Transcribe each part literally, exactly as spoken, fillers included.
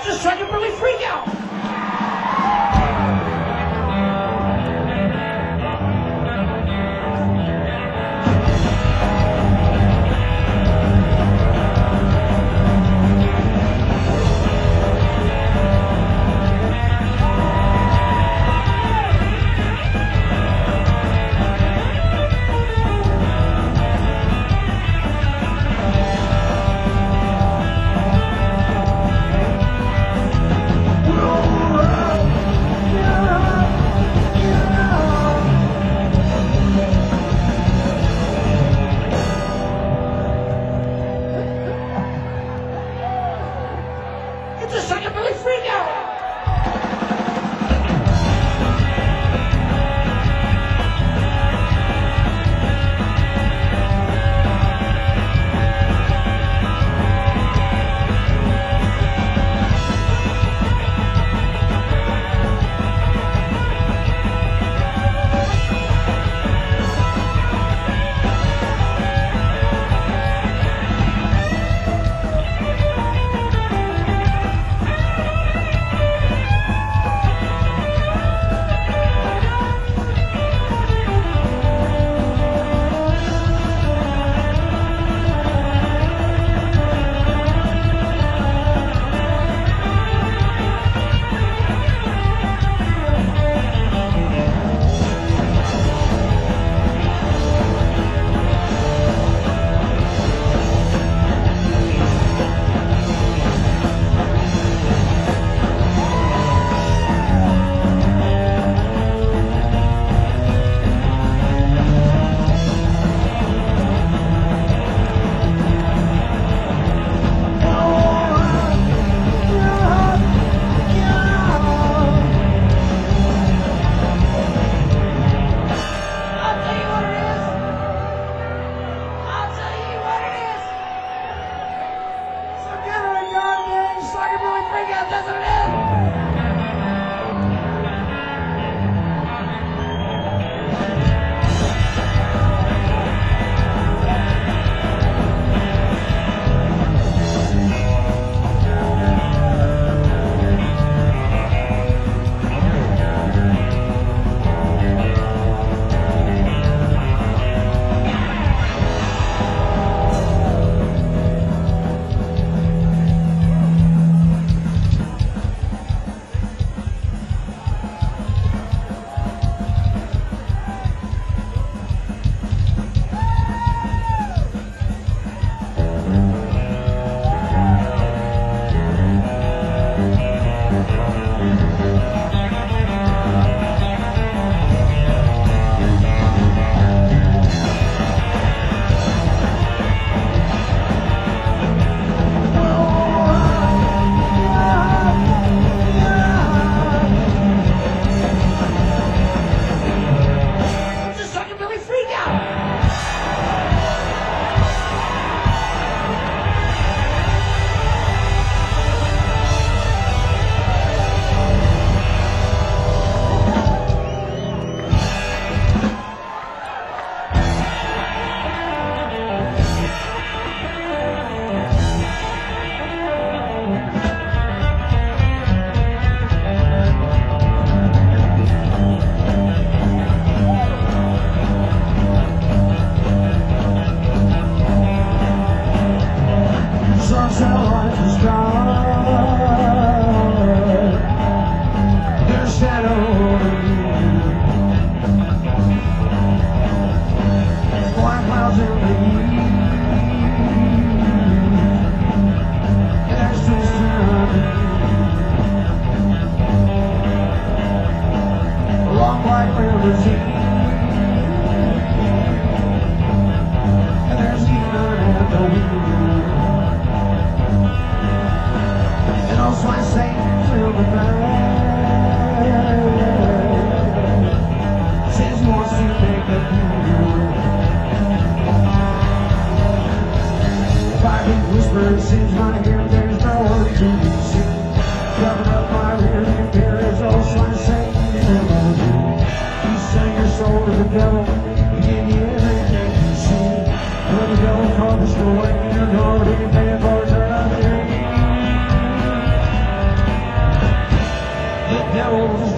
Just trying to really freak out. Just trying to really freak out.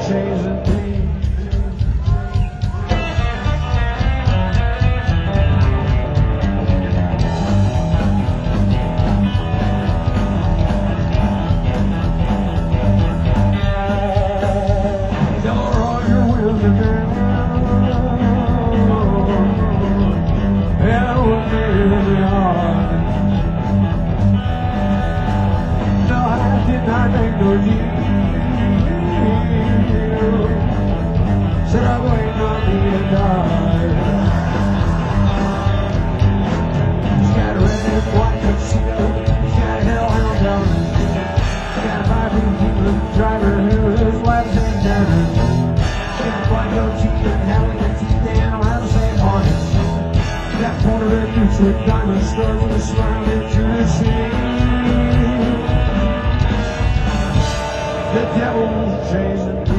chasing me. Tell Roger with the girl, hell with me in the heart. No, I did not make no deal. Said I'm waiting on me to die. He's got a red, white tuxedo. He's got a hellhound down his feet. He's got a five-wheel driver who is left-hand down. He's got a white goatee and having the teeth down around the same harness. That corner red boots with diamond stars with a smile into the sea. The devil's chasing me.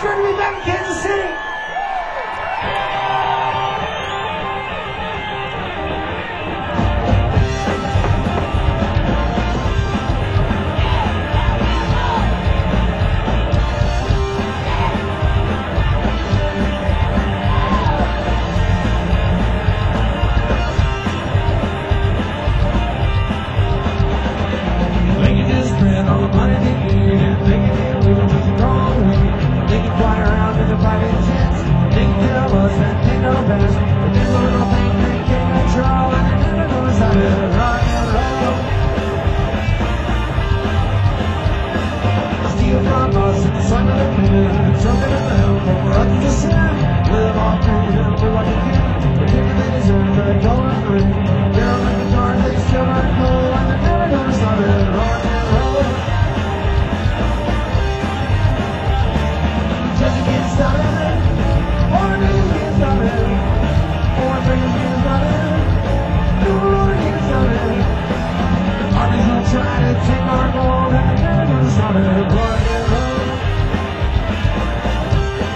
It's great to be back in Kansas City. Making this print on the money they need, and thinking they lose them with the wrong way. They can fly around in the private jets. They can tell us that they know best, but there's a little thing they can't control, and they never know it's how to rock and roll. Steal from us in the sun of the moon, something in the hill for us to sin. Live off freedom, live like a king. We're different than deserve, but I go on free. They're like the dark, they still run cool, and they never know it's how to rock and roll. Just to get started, or to get started, or to get started, or to get started. Armies will try to take our gold, and they never know it's how to rock and roll.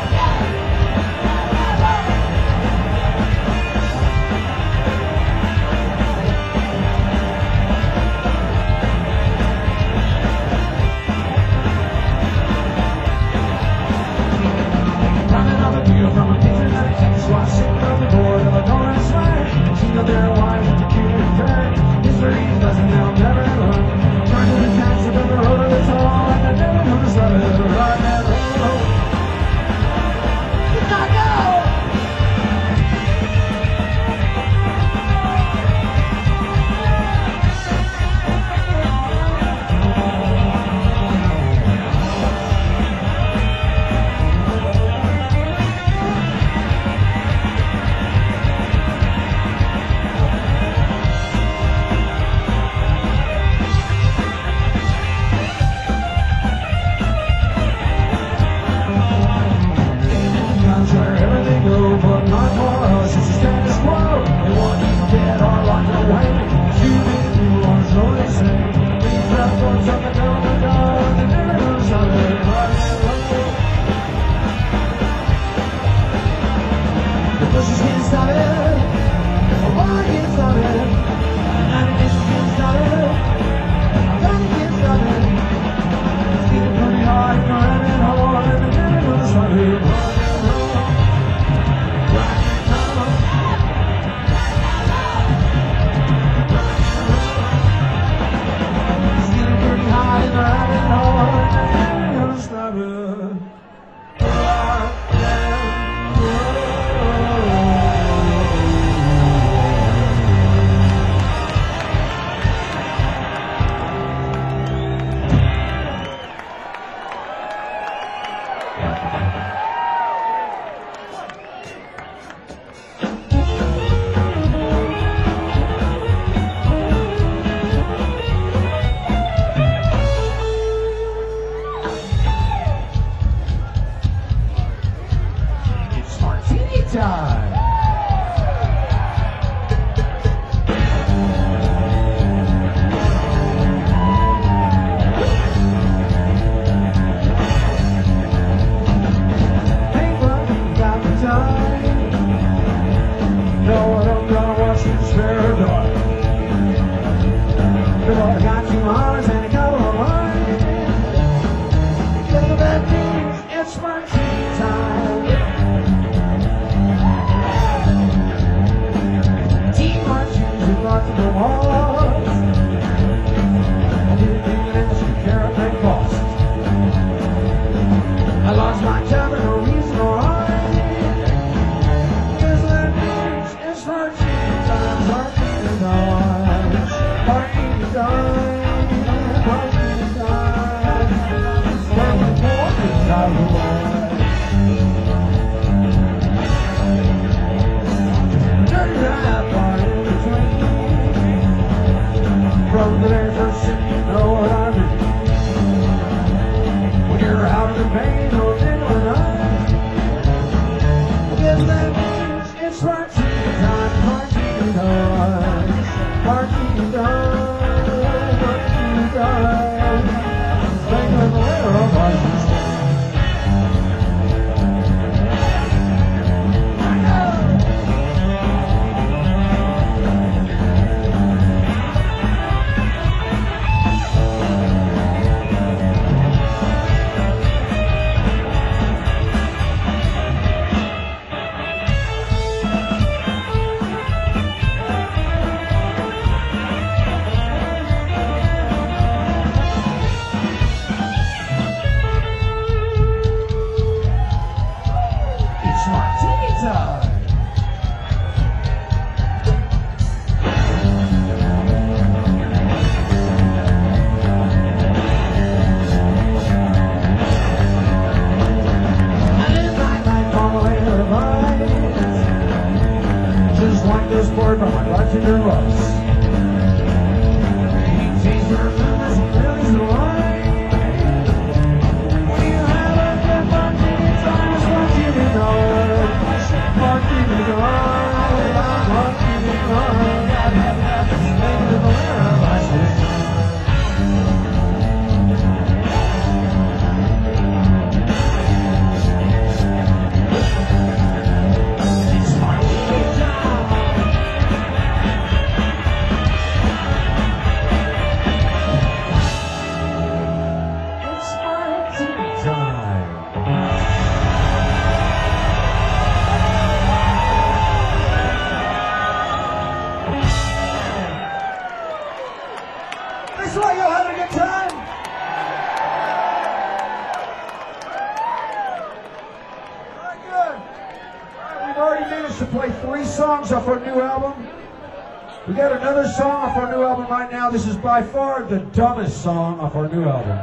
three songs off our new album. We got another song off our new album right now. This is by far the dumbest song off our new album.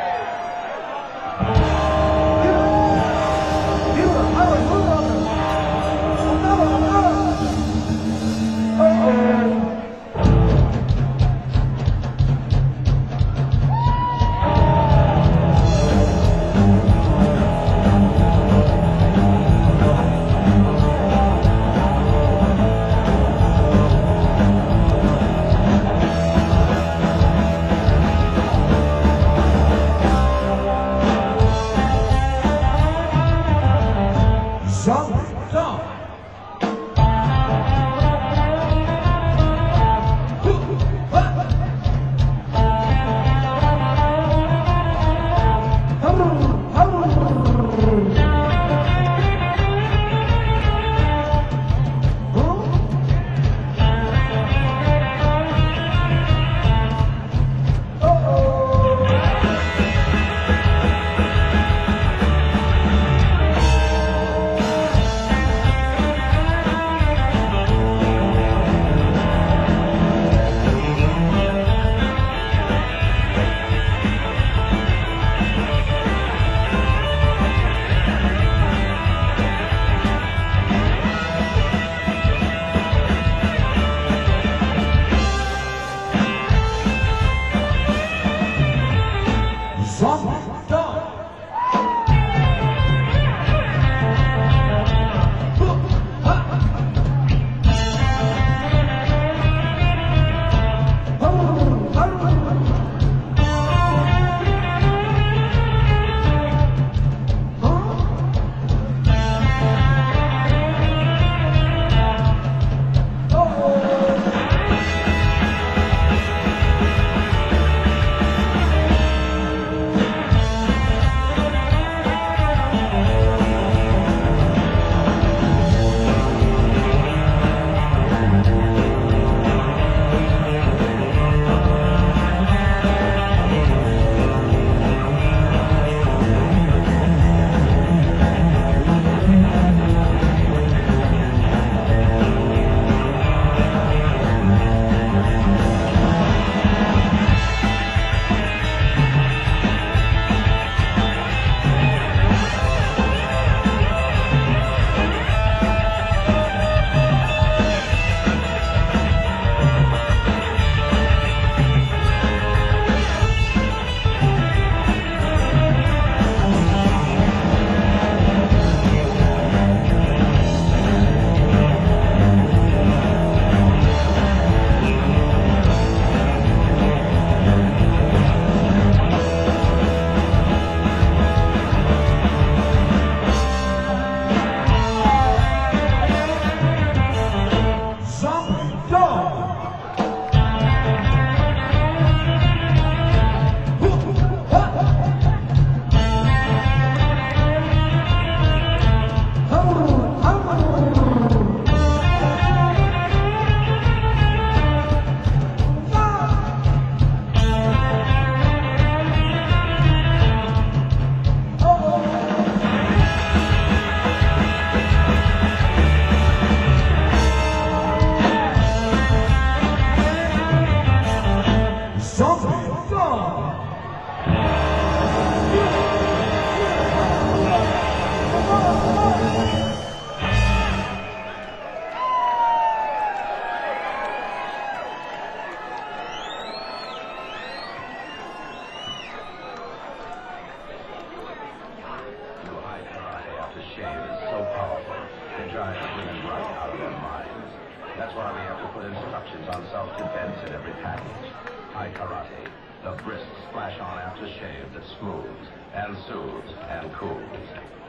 That's why we have to put instructions on self-defense in every package. Thai Karate, the brisk splash-on aftershave that smooths and soothes and cools.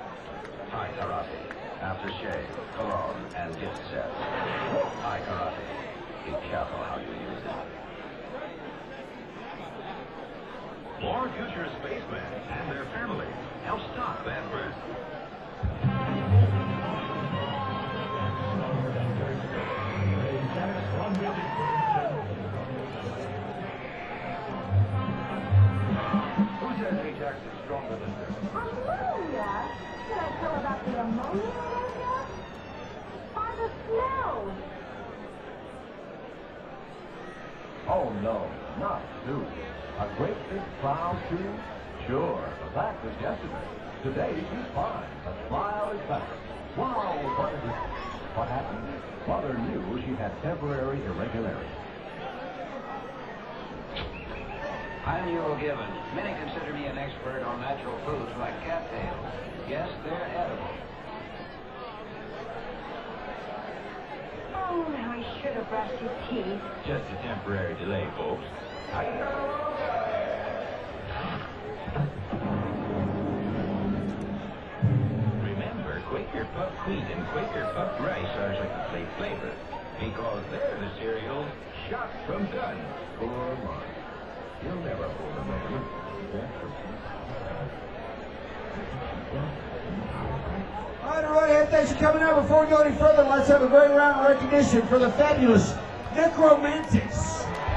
Thai Karate, aftershave, cologne, and gift sets. Thai Karate, be careful how you use it. More future spacemen and their families help stop that risk. Who says Ajax is stronger than this? Ammonia? Should I tell about the ammonia? Father the smell? Oh, no, not soup. A great big proud soup? Sure, but that was yesterday. Today, she's fine. The smile is better. Wow, what is it? What happened? Mother knew she had temporary irregularity. I'm Yule Given. Many consider me an expert on natural foods like cattails. Yes, they're edible. Oh, now I should have brushed his teeth. Just a temporary delay, folks. Remember, Quaker Puffed Wheat and Quaker Puffed Rice are complete flavor because they're the cereals shot from guns. Poor Mark. You'll never hold a man. All right, everybody, hey, thanks for coming out. Before we go any further, let's have a great round of recognition for the fabulous Necromantics.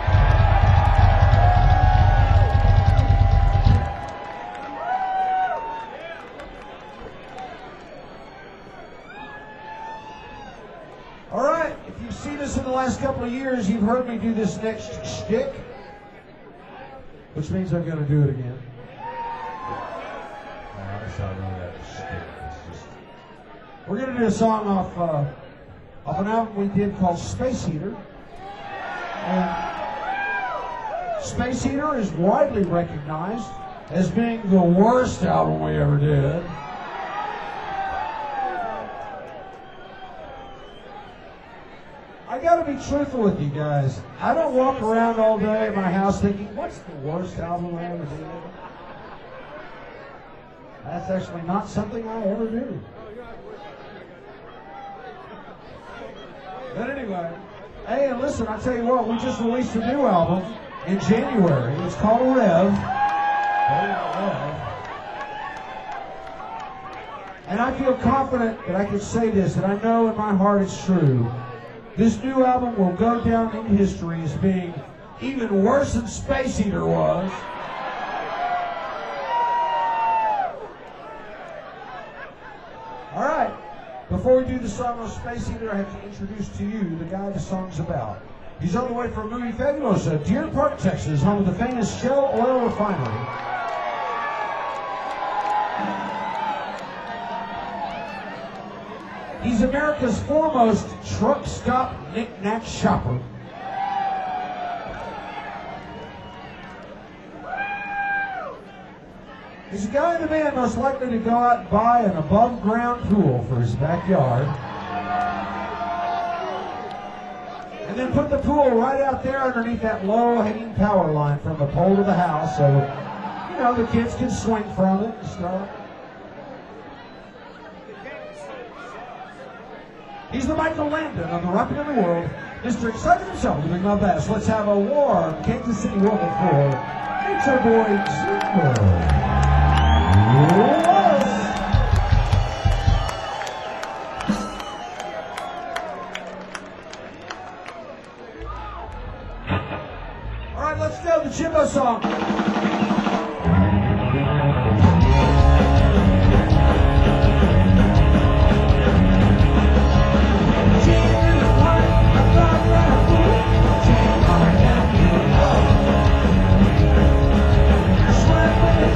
All right, if you've seen us in the last couple of years, you've heard me do this next shtick, which means I'm going to do it again. Nah, that's not really that shtick. It's just... We're going to do a song off, uh, off an album we did called Space Heater. And Space Heater is widely recognized as being the worst album we ever did. I gotta be truthful with you guys. I don't walk around all day at my house thinking, what's the worst album I ever did? That's actually not something I ever do. But anyway, hey, and listen, I tell you what, we just released a new album in January. It's called Rev. Rev. And I feel confident that I can say this, and I know in my heart it's true. This new album will go down in history as being even worse than Space Heater was. All right, before we do the song on Space Heater, I have to introduce to you the guy the song's about. He's on the way from Movie Fabulosa, Deer Park, Texas, home of the famous Shell Oil Refinery. He's America's foremost truck stop knick-knack shopper. He's a guy in the band most likely to go out and buy an above-ground pool for his backyard. And then put the pool right out there underneath that low-hanging power line from the pole to the house so, you know, the kids can swing from it and stuff. He's the Michael Landon of the Rockin' in the World, Mister Excited himself doing my best. Let's have a warm Kansas City welcome for Nature Boy Junior All right, let's go, the Jimbo song. Sweat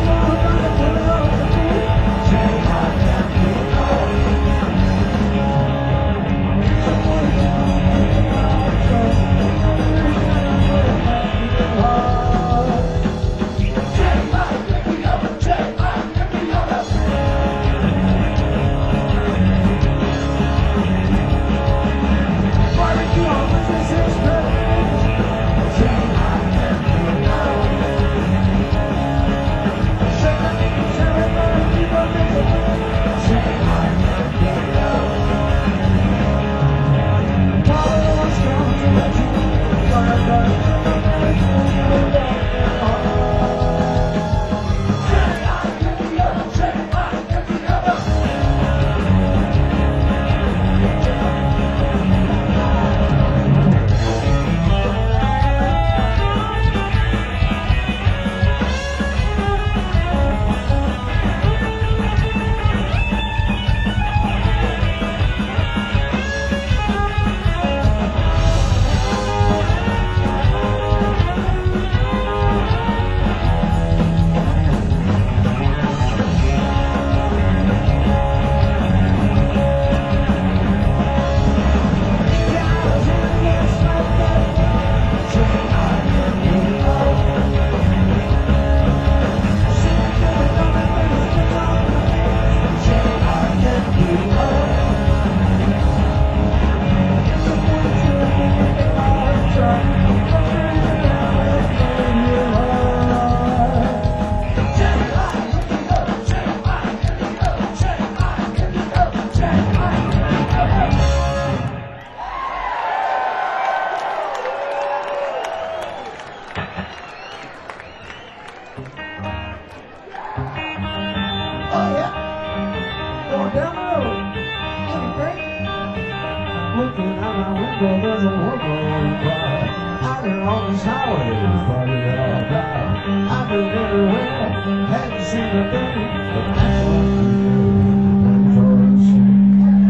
jungle, there's a woman cry. I've been on these highways, but it all died. I've been everywhere, hadn't seen a thing, but that's what we do. George Strait.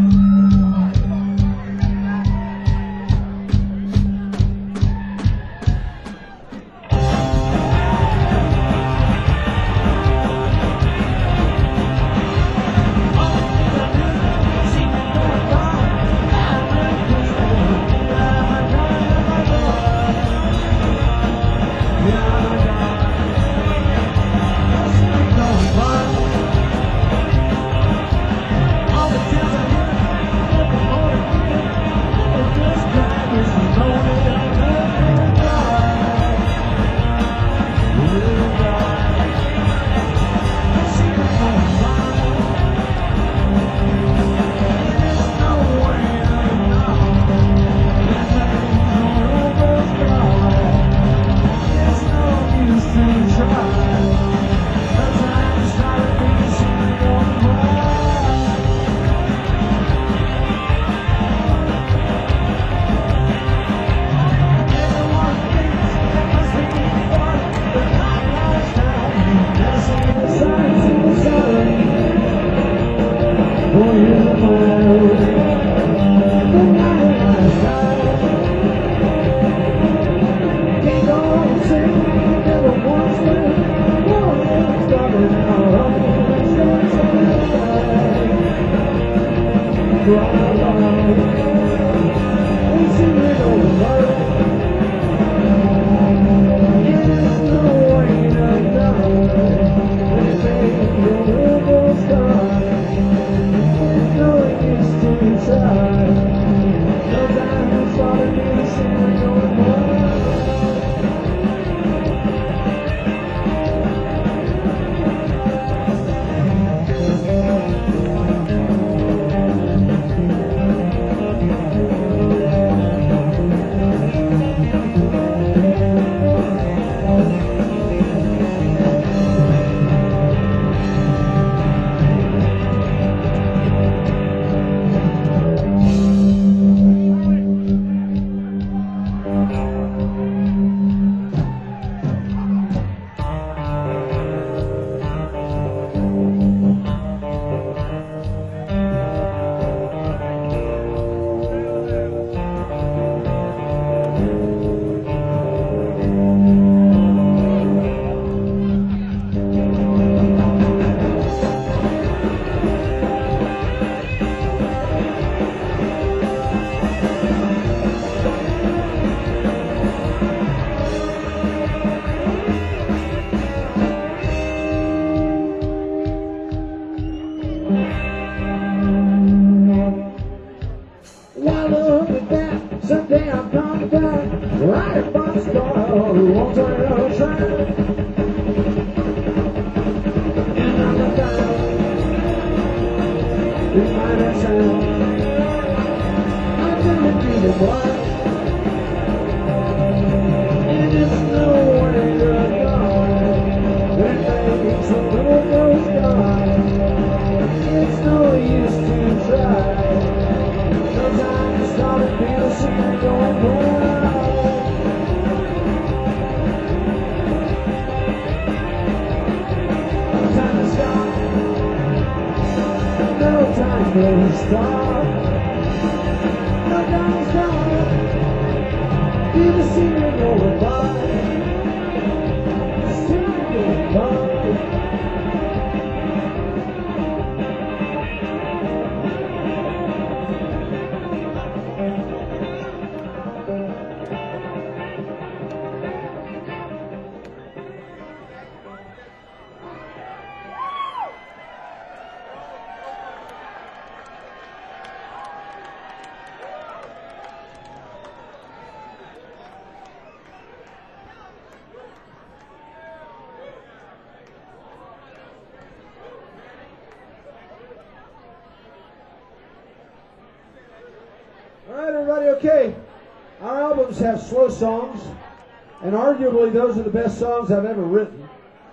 Okay, our albums have slow songs, and arguably those are the best songs I've ever written.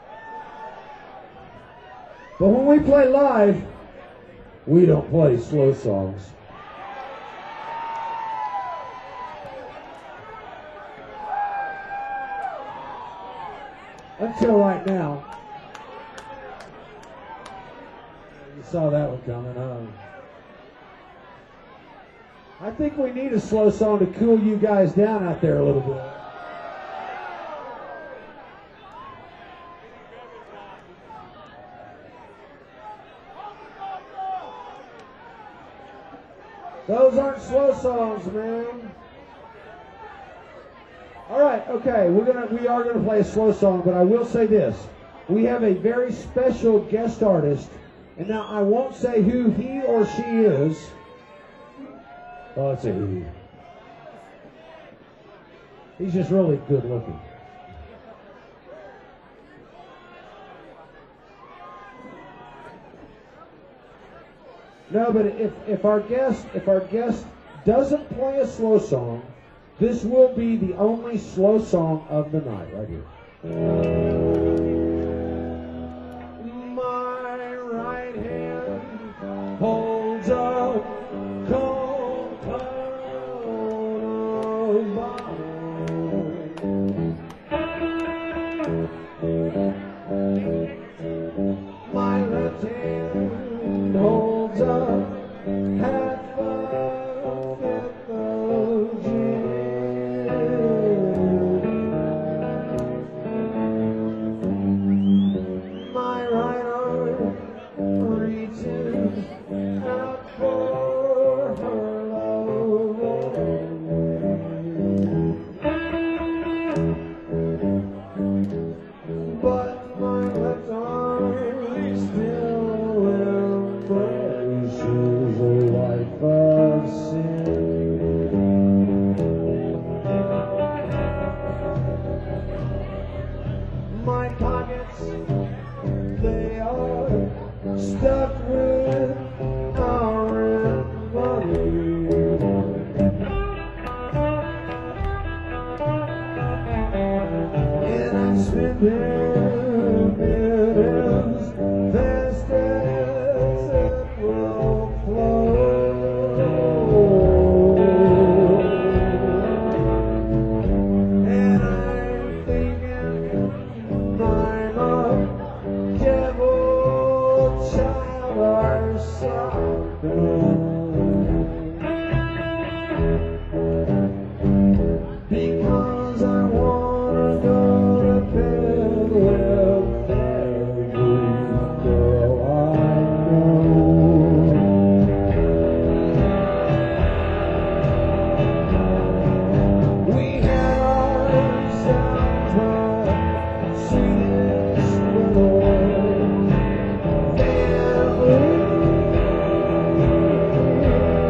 But when we play live, we don't play slow songs. Until right now. You saw that one coming, huh? I think we need a slow song to cool you guys down out there a little bit. Those aren't slow songs, man. All right, okay, we're gonna we are gonna play a slow song, but I will say this: we have a very special guest artist, and now I won't say who he or she is. Oh, it's a he. He's just really good looking. No, but if, if our guest if our guest doesn't play a slow song, this will be the only slow song of the night, right here. My right hand holds a cold cloud of bone. My left hand holds a half a fifth of gin. My right arm reaches out for her love. But my left arm still embraces a life of sin. My pockets, they are stuffed with our money. And I'm spending it as fast as it will flow. And I'm thinking I'm a devil child or something. Because I wanna go to bed with every girl I know. We had ourselves a sweetest little family.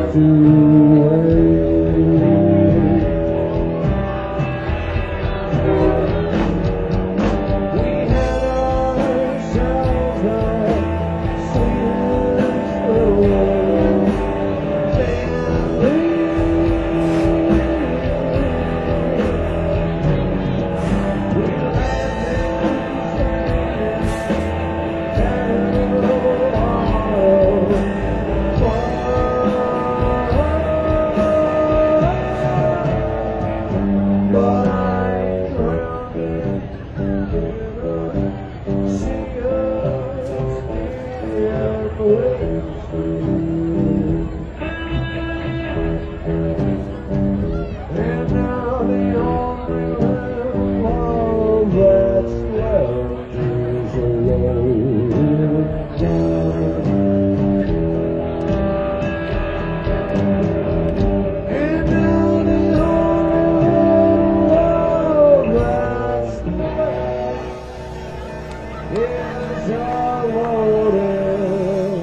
to wait. We had ourselves a sweetest little family. We laughed but I drowned in the sea of waves. And now the only love that's left is a rolling down. And now the only love that's left is a rolling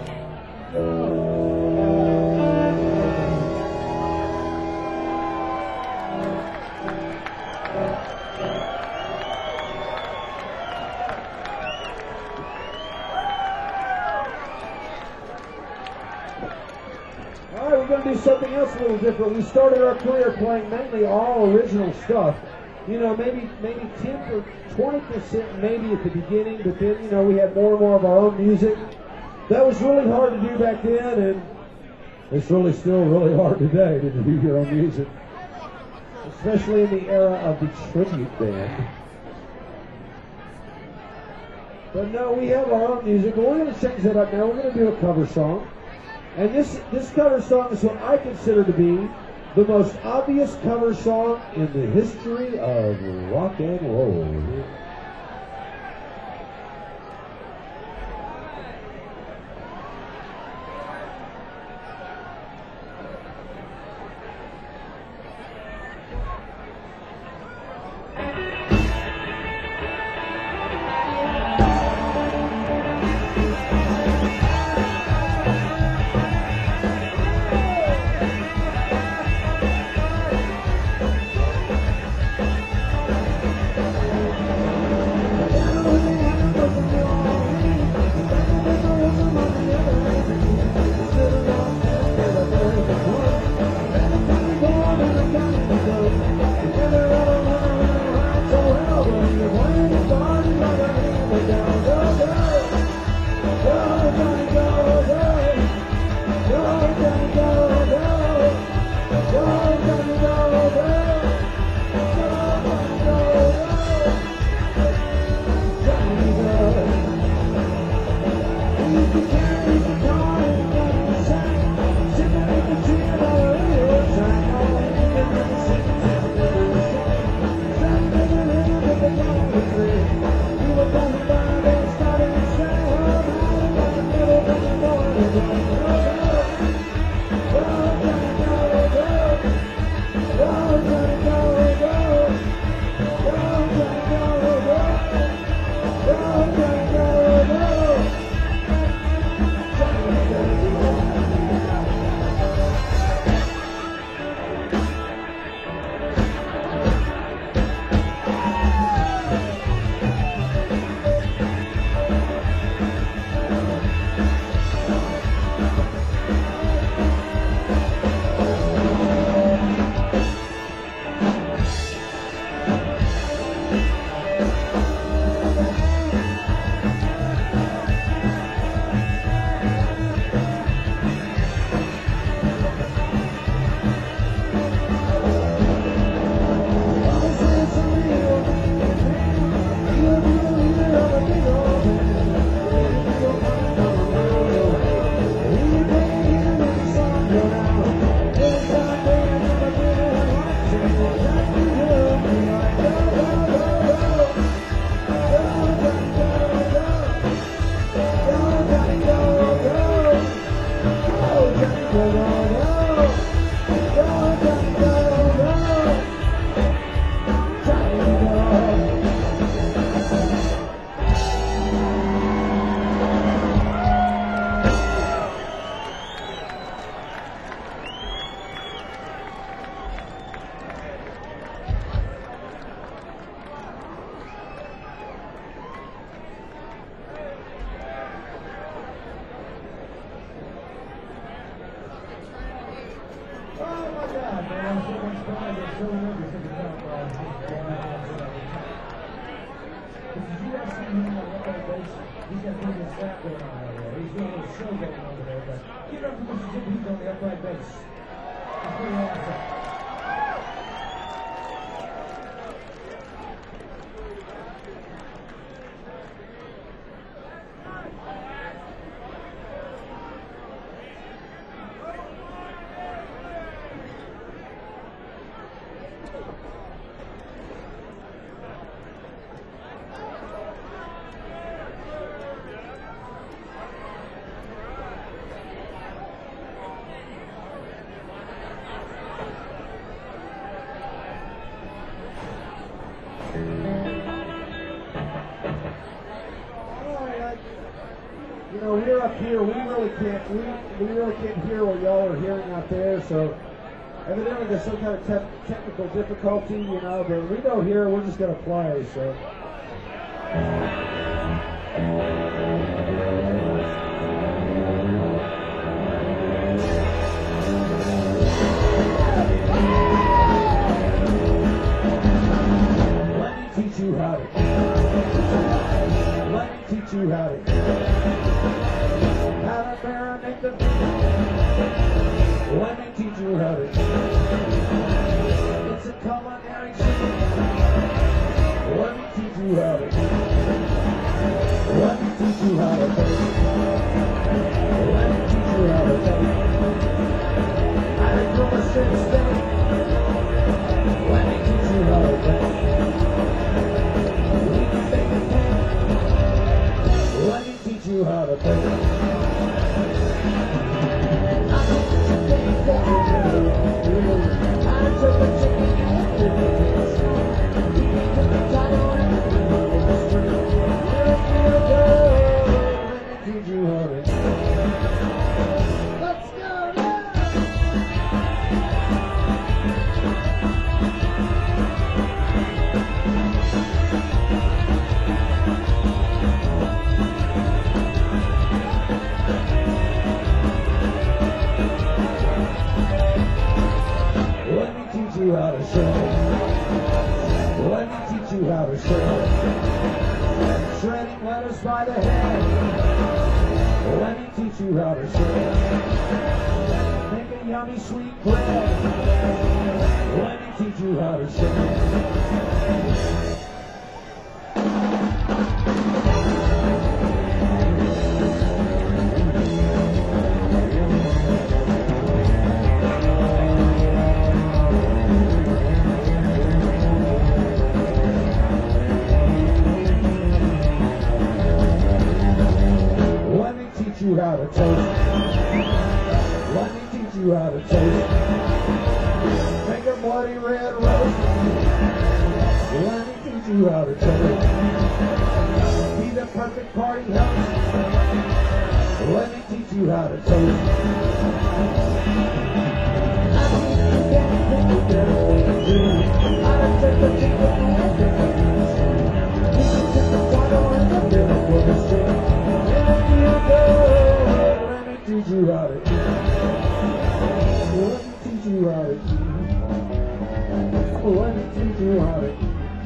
All right, we're going to do something else a little different. We started our career playing mainly all original stuff. You know, maybe maybe ten or twenty percent maybe at the beginning, but then, you know, we had more and more of our own music. That was really hard to do back then, and it's really still really hard today to do your own music, especially in the era of the tribute band. But no, we have our own music, but we're going to change that up now. We're going to do a cover song. And this, this cover song is what I consider to be the most obvious cover song in the history of rock and roll. God, man, I'm so much fun. I get so nervous every time uh, I'm going out there and doing that. Because you guys see him on that base, he's got pretty good slap going on over there. He's got a little show going on over there. But give it up for Mister Jim Heath on the upright base. It's pretty awesome. You know, we're up here, we really can't, we, we really can't hear what y'all are hearing out there, so evidently there's some kind of te- technical difficulty, you know, but we don't hear, we're just going to play, so. Let me teach you how to, let me teach you how to. How to marinate the beef. Let me teach you how to. It's a culinary treat. Let me teach you how to. Let me teach you how to bake. Let me teach you how to bake. I didn't know a straight steak. Let me teach you how to bake. We can bake a cake. Let me teach you how to bake. How to shred. Let me teach you how to shred. Shredding lettuce by the head. Let me teach you how to shred. Make a yummy sweet bread. Let me teach you how to shred. You how to toast. Let me teach you how to toast. Make a bloody red roast. Let me teach you how to toast. Be the perfect party host. Let me teach you how to toast. I need to get the better way to do. How to take the chicken and take the beans. You can get the bottle and the middle for the string. Let me go. Teach you how to eat. Let me teach you how to eat. Let me teach you how to eat.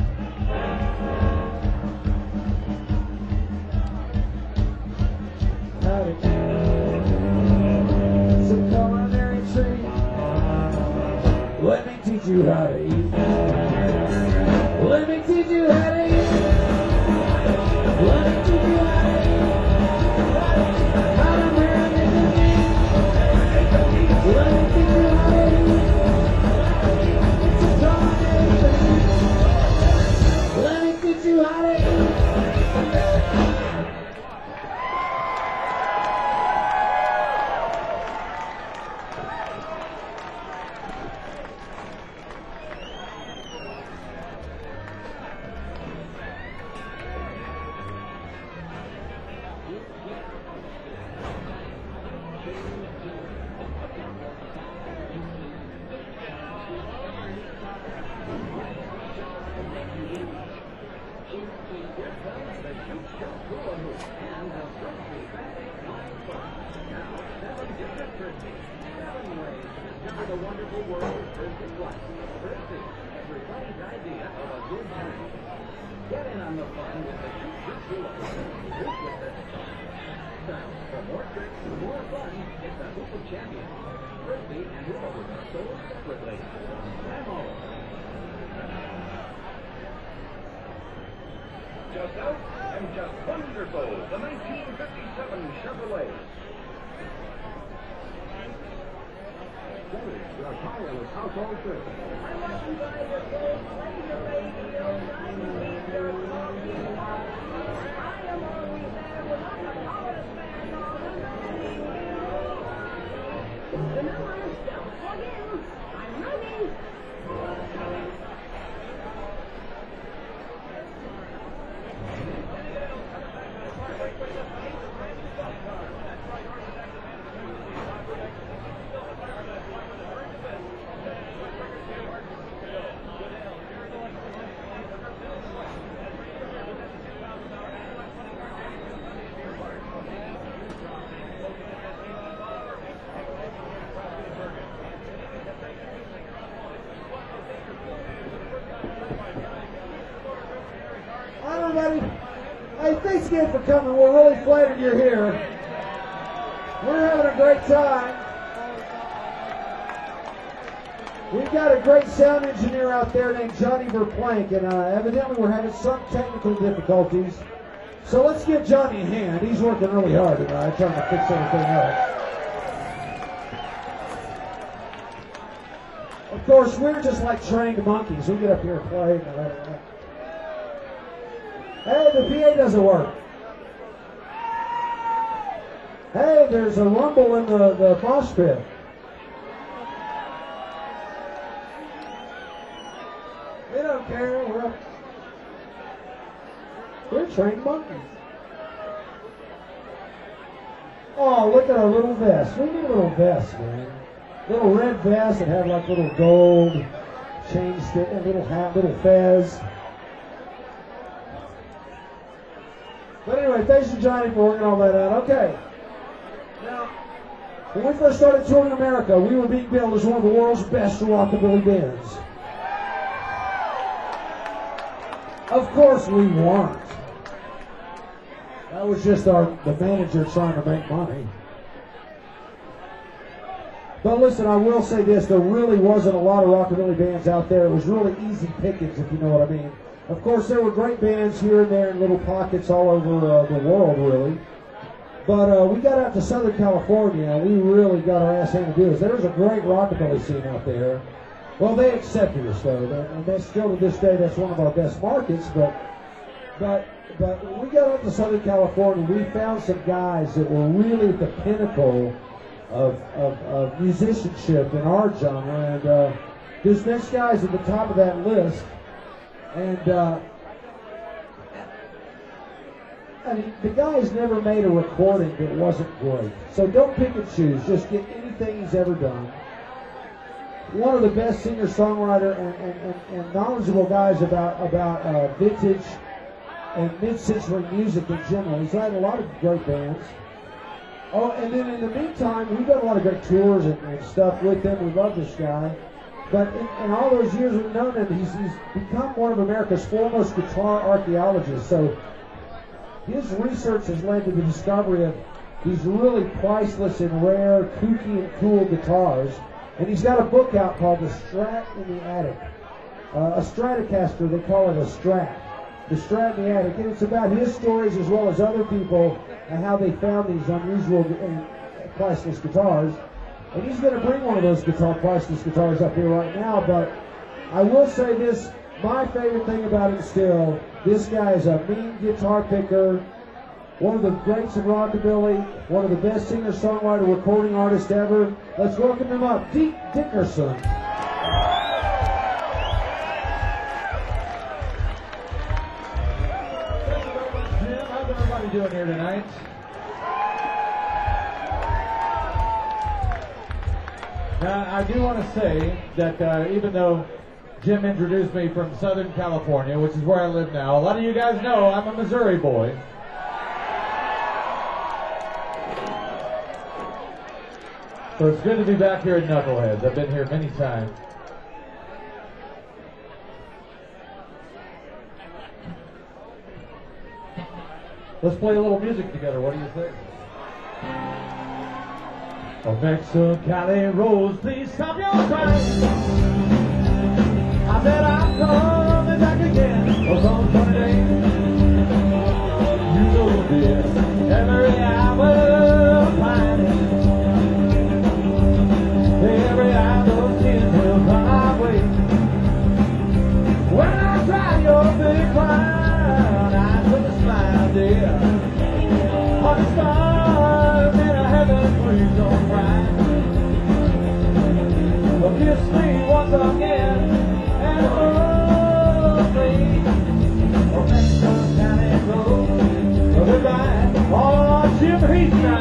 How to eat. It's a culinary treat. Let me teach you how to eat. Let me teach you how to eat. Let me teach you how to eat. How to marinate the meat. Let me teach you how to eat. It's a culinary treat. Let me teach you how to eat. Visit Frisbee. Seven ways to discover the wonderful world of Frisbee flight. Frisbee, everybody's idea of a good time. Get in on the fun with the Shoot Shoot Hula Hoop. Hoop with the... Now, for more tricks and more fun, it's the Hoop of Champions. Frisbee and Hula Hoop are sold separately. Demo. Just out and just wonderful, the nineteen fifty-seven Chevrolet. Chevy, your tireless household trip. I want you guys to go play the radio, ninety-eight point one. I am always there when I'm the tallest man on the radio. The number, don't plug in. I'm ready. Hi, everybody. Hey, thanks again for coming. We're really flattered you're here. We're having a great time. We've got a great sound engineer out there named Johnny Verplank, and uh, evidently we're having some technical difficulties. So let's give Johnny a hand. He's working really hard tonight, trying to fix everything up. Of course, we're just like trained monkeys. We get up here and play. And uh, hey, the P A doesn't work. Hey, there's a rumble in the, the mosh pit. We don't care. We're up. We're trained monkeys. Oh, look at our little vest. We need a little vest, man. Little red vest that had like little gold chain stick, a little hat, little fez. But anyway, thanks to Johnny for working all that out. Okay. Now, when we first started touring America, we were being billed as one of the world's best rockabilly bands. Of course we weren't. That was just our the manager trying to make money. But listen, I will say this, there really wasn't a lot of rockabilly bands out there. It was really easy pickings, if you know what I mean. Of course, there were great bands here and there in little pockets all over uh, the world, really. But uh, we got out to Southern California, and we really got our ass handed to do this. There was a great rockabilly scene out there. Well, they accepted us, though, and that's still to this day, that's one of our best markets. But, but, but when we got out to Southern California, we found some guys that were really at the pinnacle of, of, of musicianship in our genre, and uh, this next guy's at the top of that list. And uh, I mean, the guy's never made a recording that wasn't great. So don't pick and choose. Just get anything he's ever done. One of the best singer-songwriter and, and, and, and knowledgeable guys about about uh, vintage and mid-century music in general. He's had a lot of great bands. Oh, and then in the meantime, we've done a lot of great tours and, and stuff with him. We love this guy. But in, in all those years we've known him, he's, he's become one of America's foremost guitar archaeologists. So his research has led to the discovery of these really priceless and rare, kooky and cool guitars. And he's got a book out called The Strat in the Attic. Uh, a Stratocaster, they call it a Strat. The Strat in the Attic. And it's about his stories as well as other people and how they found these unusual and priceless guitars. And he's going to bring one of those guitar priceless guitars up here right now. But I will say this, my favorite thing about him still, this guy is a mean guitar picker, one of the greats of rockabilly, one of the best singer-songwriter recording artists ever. Let's welcome him up, Deke Dickerson. Jim, how's everybody doing here tonight? Now, I do want to say that uh, even though Jim introduced me from Southern California, which is where I live now, a lot of you guys know I'm a Missouri boy. So it's good to be back here at Knuckleheads. I've been here many times. Let's play a little music together. What do you think? Oh, Mexicali Rose, please stop your crying. I said I'm coming back again. Oh, some funny day. You know, dear, every hour of pining, every hour of tears will come my way. When I try your big crown, I put a smile, dear. On the stars in a heaven, please don't cry. Oh, kiss me once again and hold me. Oh, Mexico County Road, oh, goodbye. Oh, Jim Heath now.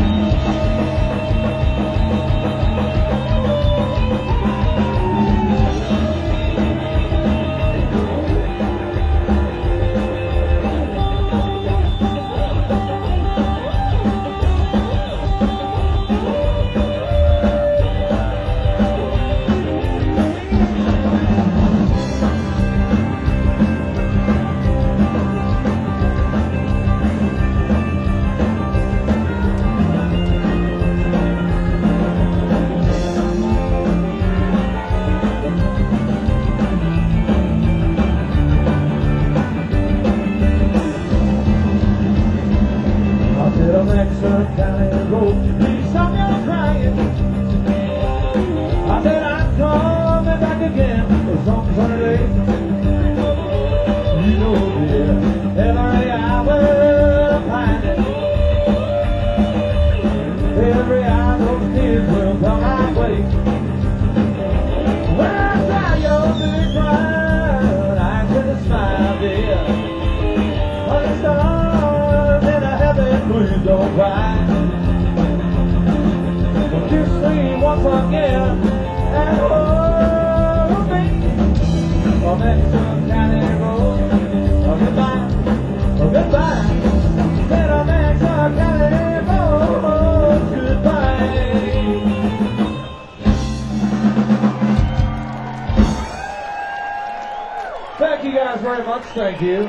Thank you.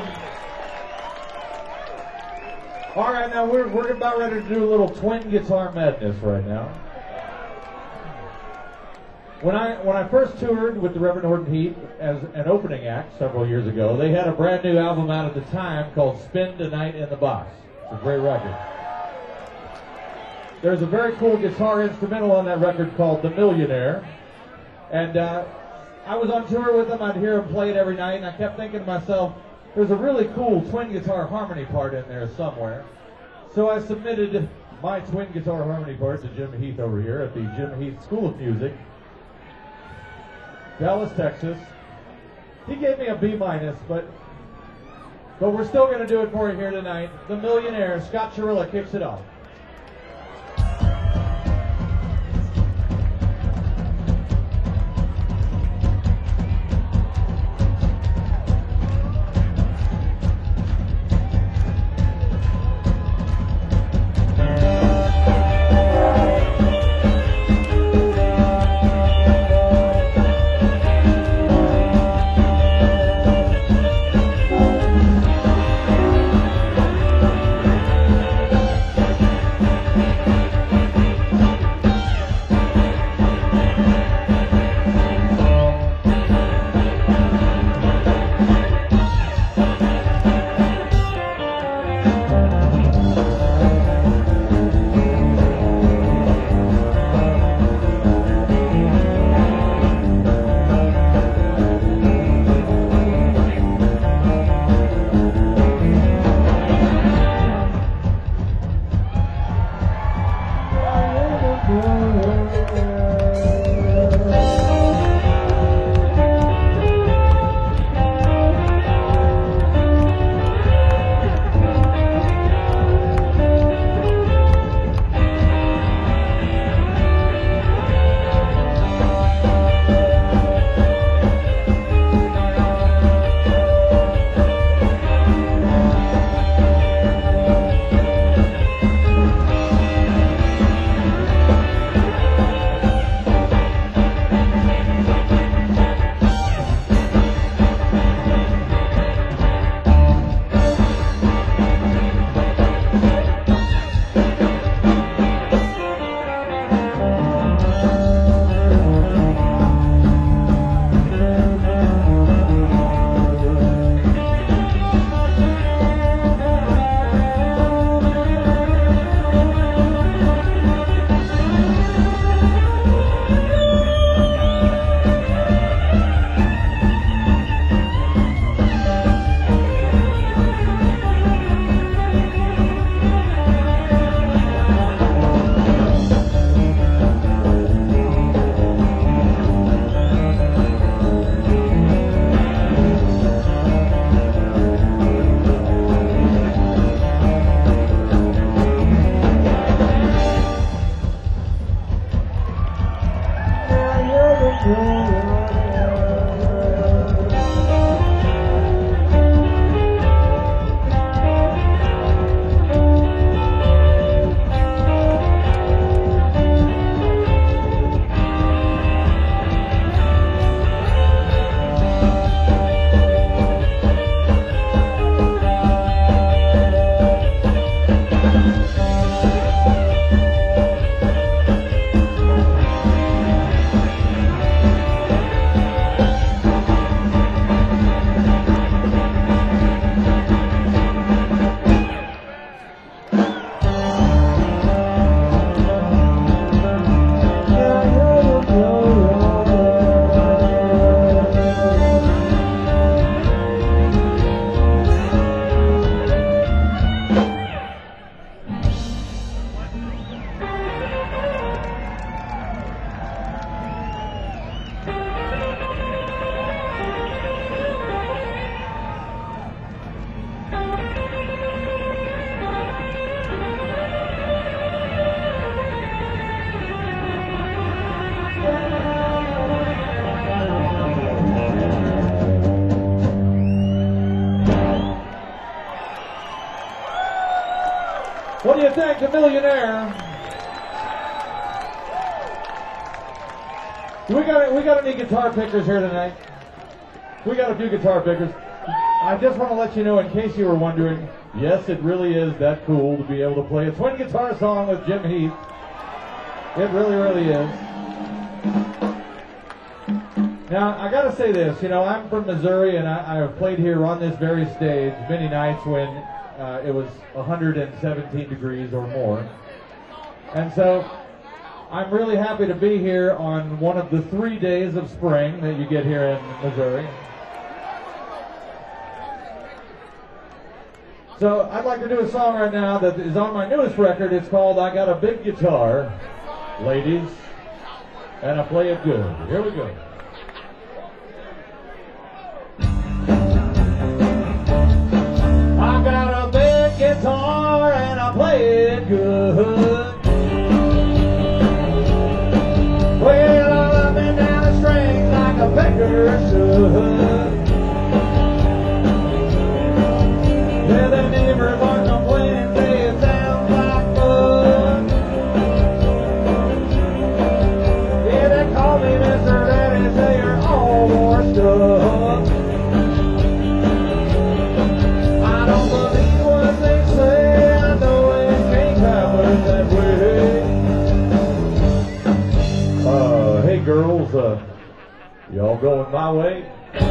All right, now we're we're about ready to do a little twin guitar madness right now. When I when I first toured with the Reverend Horton Heat as an opening act several years ago, they had a brand new album out at the time called "Spend a Night in the Box." It's a great record. There's a very cool guitar instrumental on that record called "The Millionaire," and uh, I was on tour with them. I'd hear them play it every night, and I kept thinking to myself, there's a really cool twin guitar harmony part in there somewhere. So I submitted my twin guitar harmony part to Jim Heath over here at the Jim Heath School of Music, Dallas, Texas. He gave me a B minus, but but we're still going to do it for you here tonight. The Millionaire, Scott Chirilla kicks it off. Thank What do you think, the millionaire? We got we got any guitar pickers here tonight? We got a few guitar pickers. I just want to let you know, in case you were wondering, yes, it really is that cool to be able to play a twin guitar song with Jim Heath. It really, really is. Now, I gotta say this, you know, I'm from Missouri, and I, I have played here on this very stage many nights when uh, it was one hundred seventeen degrees or more. And so, I'm really happy to be here on one of the three days of spring that you get here in Missouri. So, I'd like to do a song right now that is on my newest record. It's called I Got a Big Guitar, ladies, and I play it good. Here we go. I got a big guitar and I play it good. Well, I'm up and down the strings like a beggar should. Yeah, the neighbors aren't complaining, say it sounds like fun. Yeah, they call me Mister Daddy, say you're all washed up. I don't believe what they say, I know it can't happen that way. Uh, hey girls, uh, y'all going my way?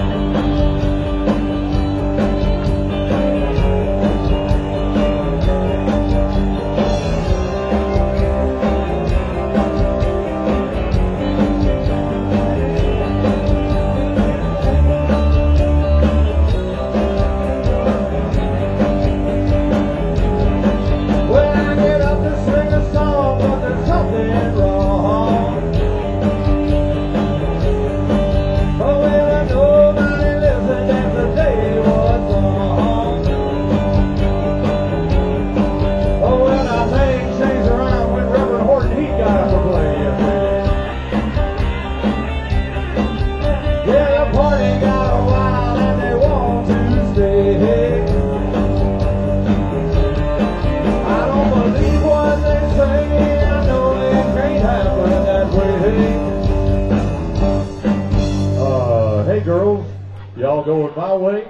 Y'all going my way?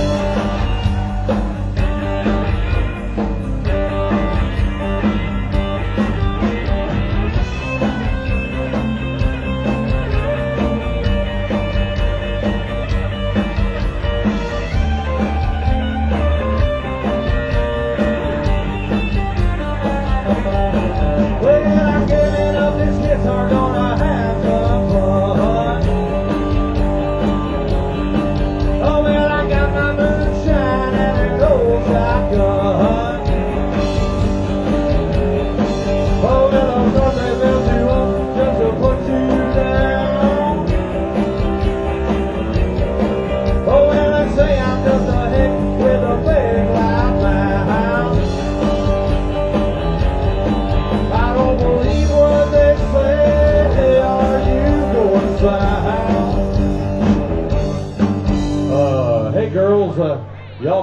Well, I'm giving up this guitar, gonna have some fun. Oh, well, I got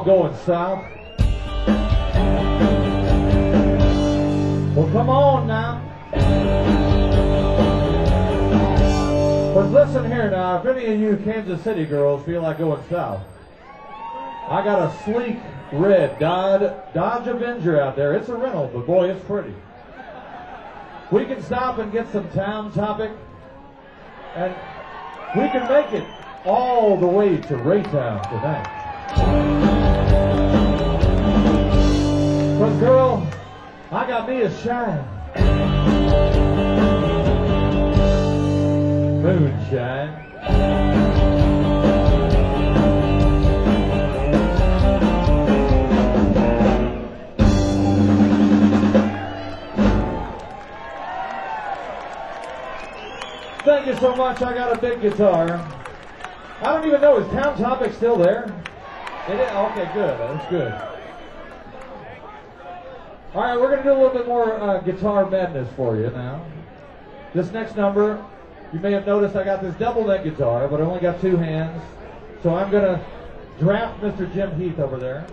called Going South. Well, come on now. But listen here now, if any of you Kansas City girls feel like going south, I got a sleek red Dodge, Dodge Avenger out there. It's a rental, but boy, it's pretty. We can stop and get some town topic, and we can make it all the way to Raytown tonight. But girl, I got me a shine. Moonshine. Thank you so much. I got a big guitar. I don't even know, is Town Topic still there? It is? Okay, good. That's good. All right, we're going to do a little bit more uh, guitar madness for you now. This next number, you may have noticed I got this double neck guitar, but I only got two hands. So I'm going to draft Mister Jim Heath over there.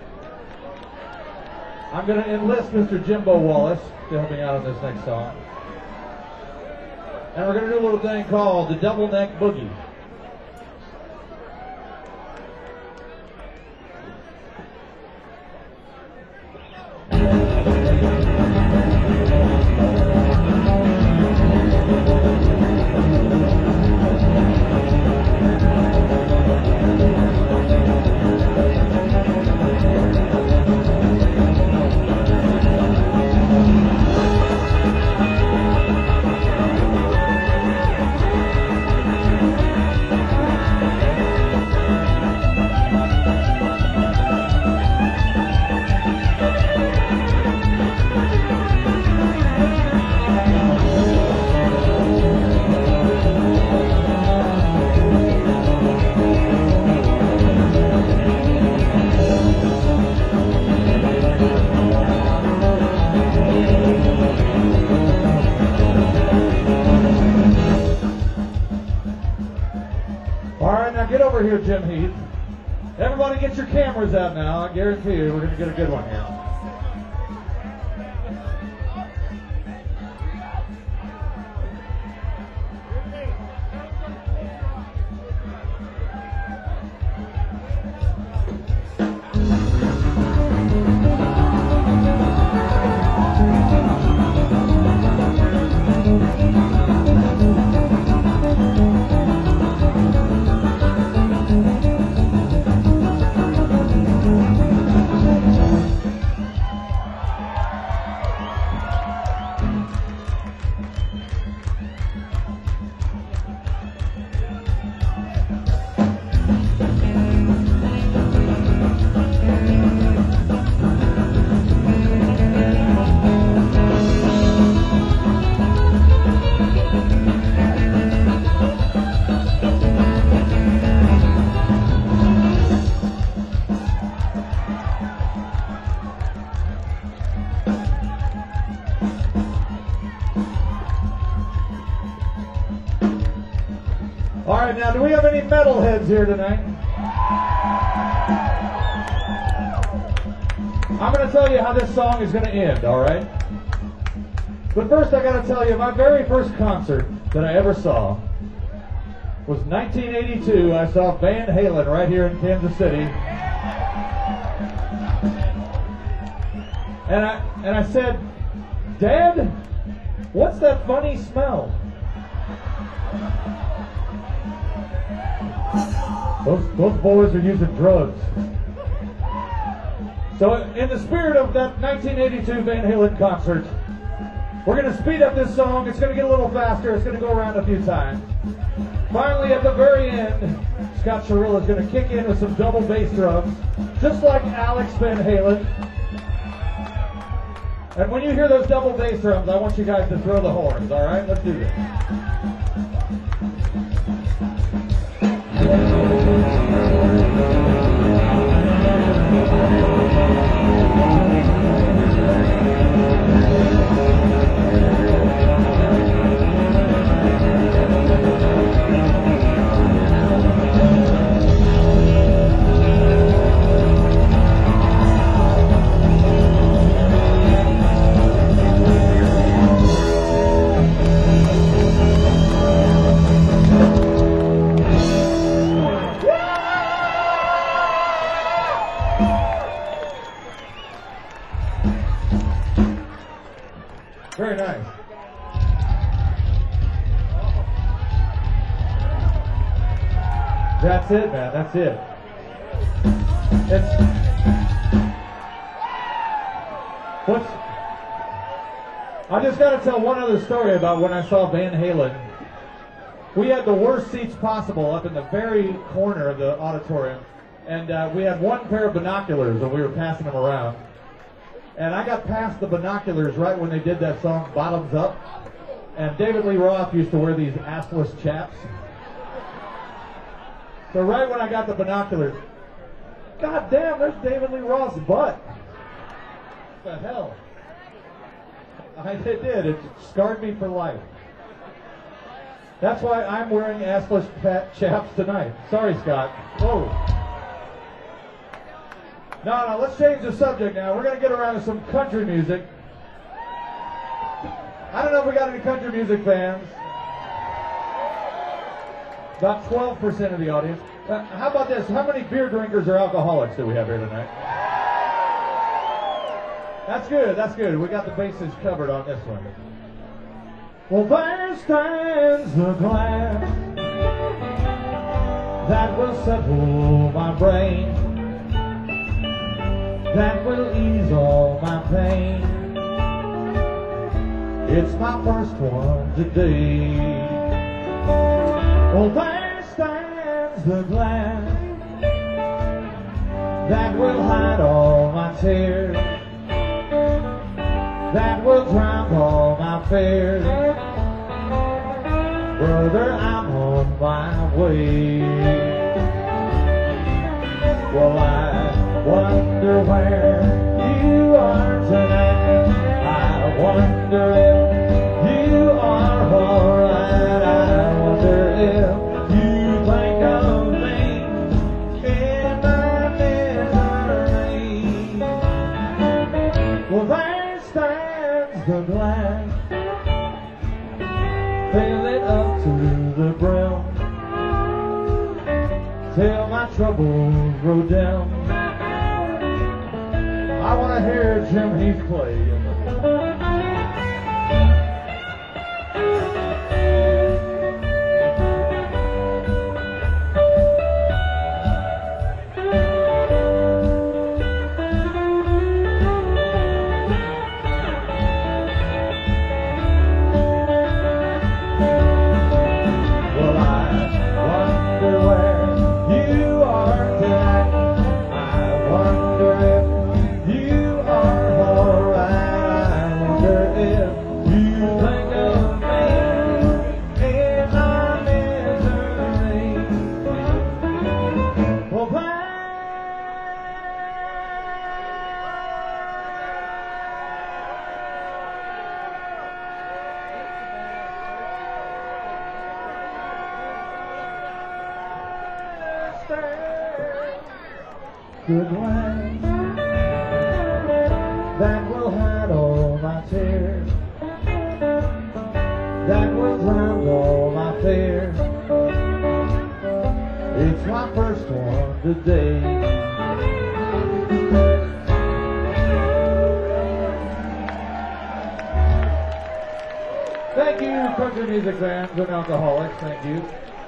I'm going to enlist Mister Jimbo Wallace to help me out on this next song. And we're going to do a little thing called the double neck boogie. Here, Jim Heath. Everybody get your cameras out now. I guarantee you we're going to get a good one here. All right, now, do we have any metalheads here tonight? I'm going to tell you how this song is going to end, all right? But first, I got to tell you, my very first concert that I ever saw was nineteen eighty-two. I saw Van Halen right here in Kansas City. And I, and I said, Dad, what's that funny smell? Those, those boys are using drugs. So in the spirit of that nineteen eighty-two Van Halen concert, we're going to speed up this song. It's going to get a little faster. It's going to go around a few times. Finally, at the very end, Scott Chirilla is going to kick in with some double bass drums, just like Alex Van Halen. And when you hear those double bass drums, I want you guys to throw the horns, all right? Let's do this. That's it, man. That's it. It's, what's, I just got to tell one other story about when I saw Van Halen. We had the worst seats possible up in the very corner of the auditorium. And uh, we had one pair of binoculars and we were passing them around. And I got past the binoculars right when they did that song, Bottoms Up. And David Lee Roth used to wear these assless chaps. So right when I got the binoculars, God damn, there's David Lee Roth's butt. What the hell? I, it did. It scarred me for life. That's why I'm wearing assless fat chaps tonight. Sorry, Scott. Whoa. No, no, let's change the subject now. We're going to get around to some country music. I don't know if we got any country music fans. About twelve percent of the audience. Uh, how about this? How many beer drinkers or alcoholics do we have here tonight? That's good, that's good. We got the bases covered on this one. Well, there stands the glass that will settle my brain, that will ease all my pain. It's my first one today. Well, there stands the glass that will hide all my tears, that will drown all my fears. Brother, I'm on my way. Well, I wonder where you are tonight. I wonder if you are alright. I wonder if you think of me in my misery. Well, there stands the glass, fill it up to the brim, till my troubles roll down. I want to hear Jim Heath play. Good land that will hide all my tears, that will drown all my fears. It's my first one today. Thank you, country music fans and alcoholics. Thank you.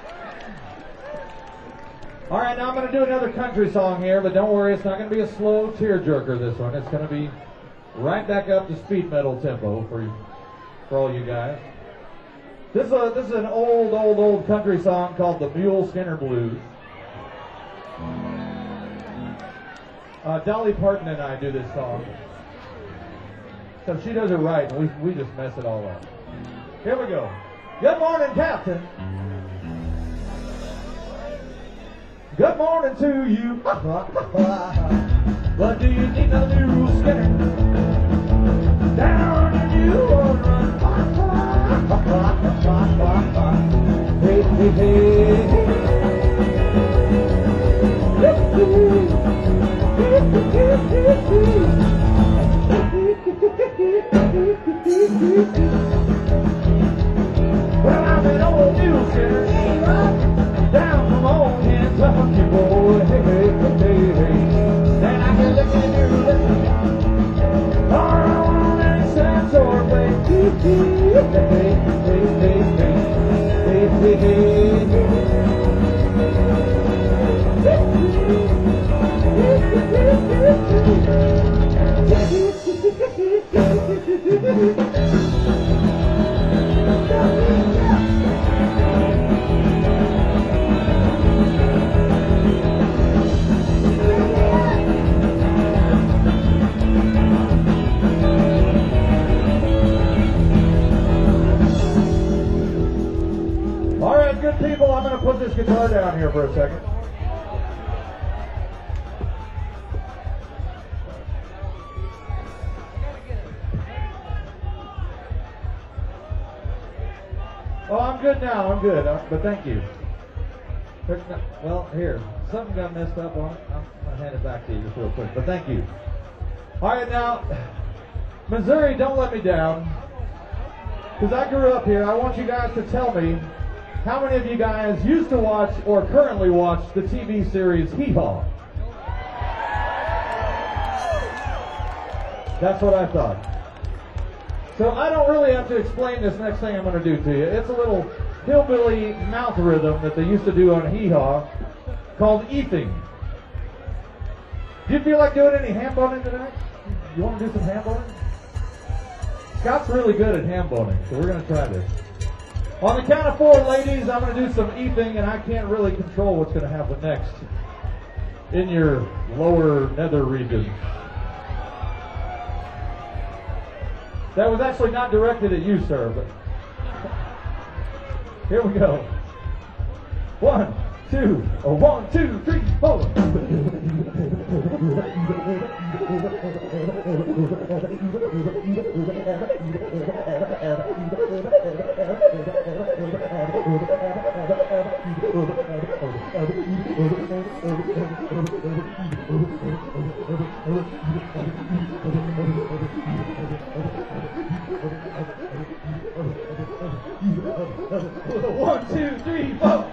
All right, now I'm going to do another country song here, but don't worry, it's not going to be a slow tearjerker, this one. It's going to be right back up to speed metal tempo for you, for all you guys. This is, a, this is an old, old, old country song called the Mule Skinner Blues. Uh, Dolly Parton and I do this song. So she does it right, and we, we just mess it all up. Here we go. Good morning, Captain. Good morning to you. But do you need a mule skinner? Down in you or run. Hey, hey, hey. Well, I'm an old mule skinner. Down from old Kentucky, boy, hey, hey, hey, hey. And I can look at you, listen. Or on any sense or way. Hey, hey, hey, hey, hey, hey, hey, hey. this guitar down here for a second. Oh, I'm good now. I'm good. Uh, but thank you. There's no- Well, here. Something got messed up on it. I'm going to hand it back to you just real quick. But thank you. All right, now, Missouri, don't let me down. Because I grew up here. I want you guys to tell me how many of you guys used to watch or currently watch the T V series Hee Haw. That's what I thought. So I don't really have to explain this next thing I'm going to do to you. It's a little hillbilly mouth rhythm that they used to do on Hee Haw called eating. Do you feel like doing any ham boning tonight? You want to do some ham boning? Scott's really good at ham boning, so we're going to try this. On the count of four, ladies, I'm going to do some eating, and I can't really control what's going to happen next in your lower nether region. That was actually not directed at you, sir, but here we go. One, two, oh, one, two, three, four. One, two, three, four.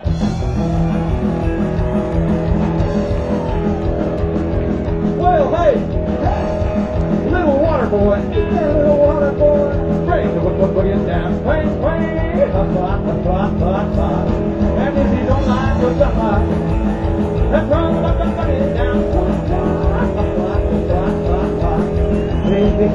Well, hey, little water boy, little water boy, bring the book boogie down, swing, swing, hop, hop, hop, hop, hop, hop. And if you don't like what's up, let's run the book boogie down, hop, hop, hop, hop, hop, hop. Hey, hey,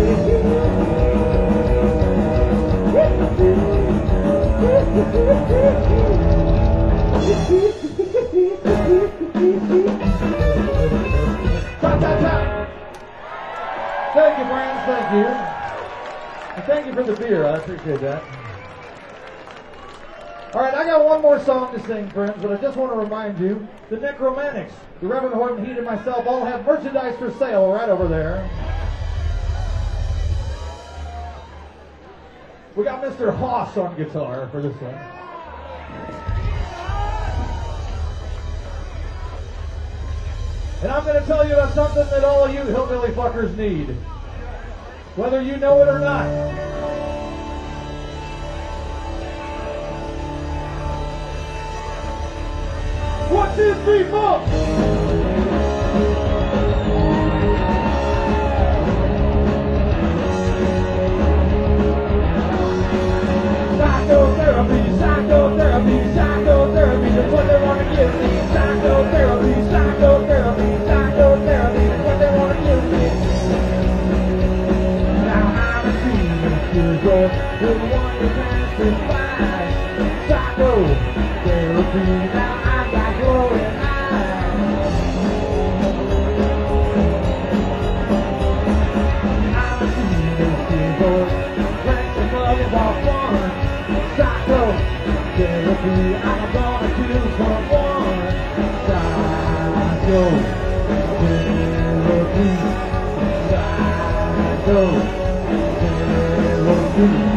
Ta, ta, ta. Thank you, friends. Thank you. And thank you for the beer. I appreciate that. All right, I got one more song to sing, friends, but I just want to remind you, the Necromantics, the Reverend Horton Heat and myself all have merchandise for sale right over there. We got Mister Haas on guitar for this one. And I'm going to tell you about something that all of you hillbilly fuckers need, whether you know it or not. One, two, three, four. Psychotherapy, psychotherapy, psychotherapy, that's what they want to give me. Psychotherapy, psychotherapy, psychotherapy, that's what they want to give me. Now I'm a teenage girl, the one who passes by. Psychotherapy, now I've got glowing eyes. I'm a teenage girl, drank the mother of one. Psychotherapy, I'm gonna kill someone. Psychotherapy, psychotherapy.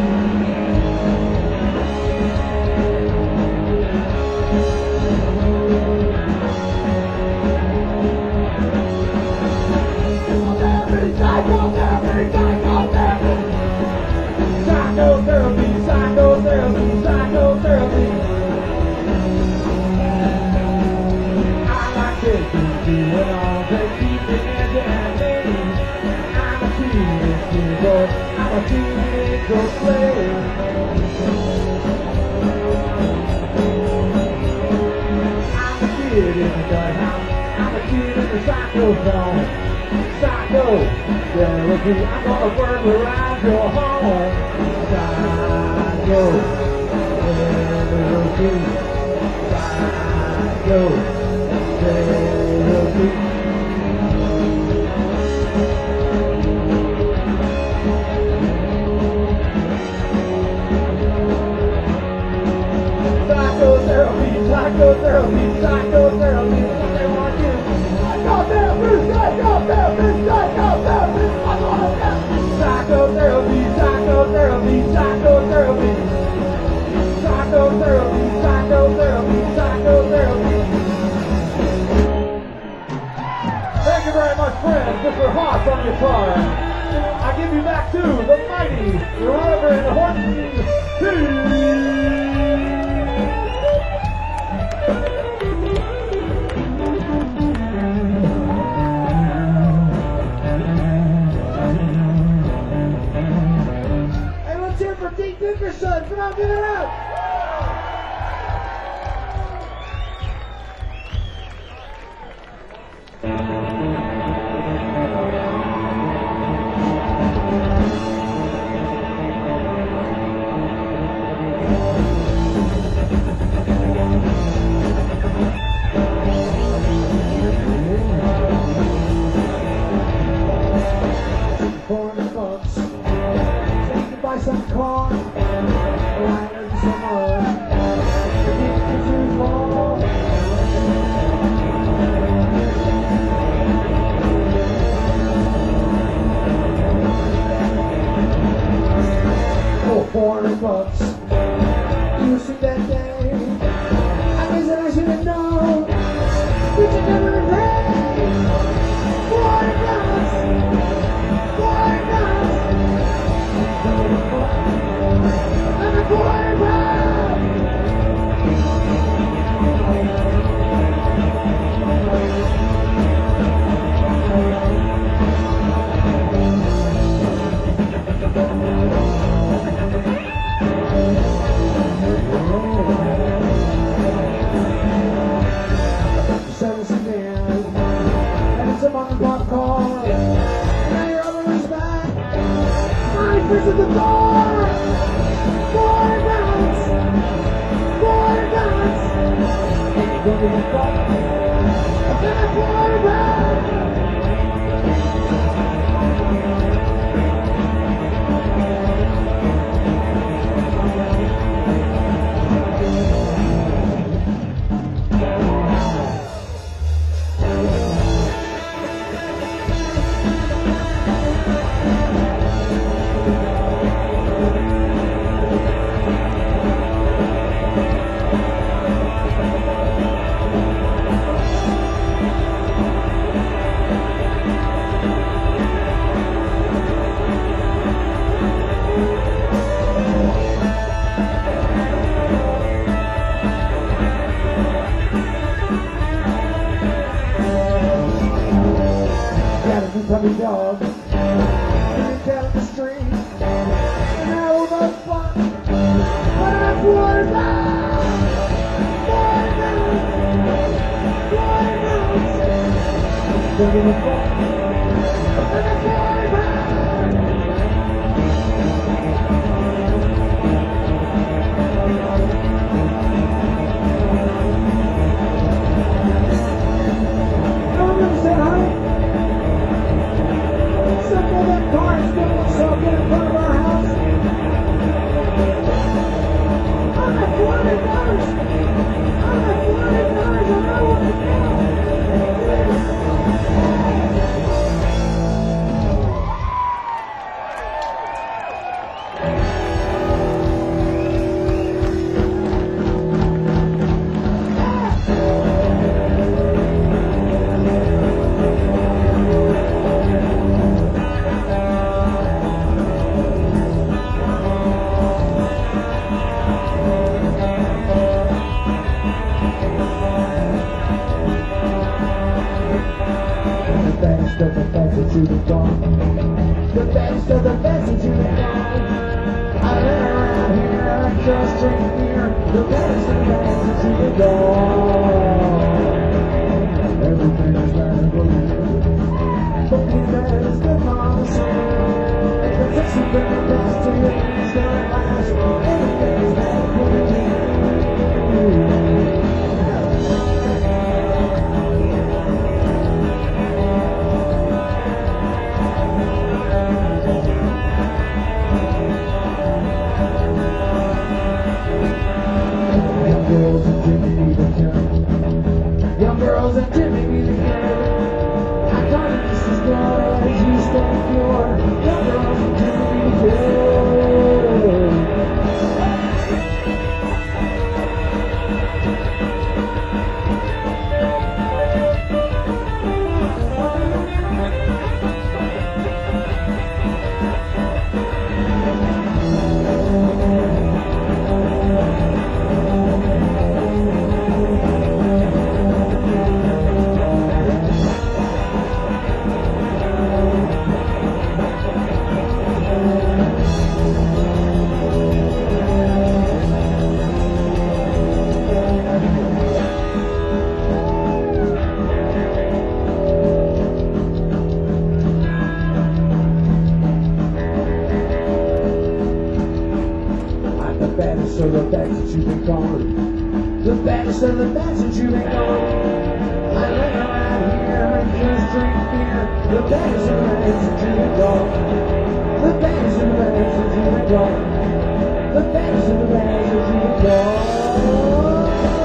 Psychotherapy, psychotherapy, psychotherapy. I like it, when all they keep me in their name. I'm a teenage boy, I'm a teenage slave. I'm a kid in the house, I'm a kid in the psycho zone. Psychotherapy, I'm gonna burglarize your home. Psychotherapy, psychotherapy. Psychotherapy, psychotherapy, psychotherapy, psychotherapy is what they want to do. Psychotherapy, psychotherapy, psychotherapy, psychotherapy, psychotherapy, psychotherapy, psychotherapy, psychotherapy, psychotherapy. Thank you very much, friends. Mister Haas on guitar. I give you back to the mighty Reverend Horton P. Hey, let's hear it for Dean Dickerson. Come on, give it up. Forty bucks. So you can buy some corn, light and some mud. You get to fall. Oh, forty bucks. You see that day? I guess that I should have known. You should never pay. Forty bucks. Forty bucks. And a forty bucks. Seventeen man, and it's a mom and pop call. And now you're on the way back. Nine fish at the door. Four guns. Four guns. Don't give a fuck. And then a four guns. Got a new puppy dog. Running down the street. And now we're both fun. But I'm forty pounds. Forty pounds. Forty pounds. Don't give a fuck. And I'm forty pounds. No one ever said hi. Except for that car is still itself in front of our house. I'm at forty dollars. I'm at forty dollars and I want to go. The best of the best that you've done. The best of the best that you've done. I live around here and just drink beer. The best of the best that you've done. Everything is better for you. But the best of my soul. The best of the best to you. It's gonna last. Everything is better for you. Girls and Jimmy bags that you've been gone. The bags of the bags that you've been gone. I lay around here and just drink beer. The bags of the bags that you've been gone. The bags of the bags that you've been gone. The bags of the bags that you've been gone.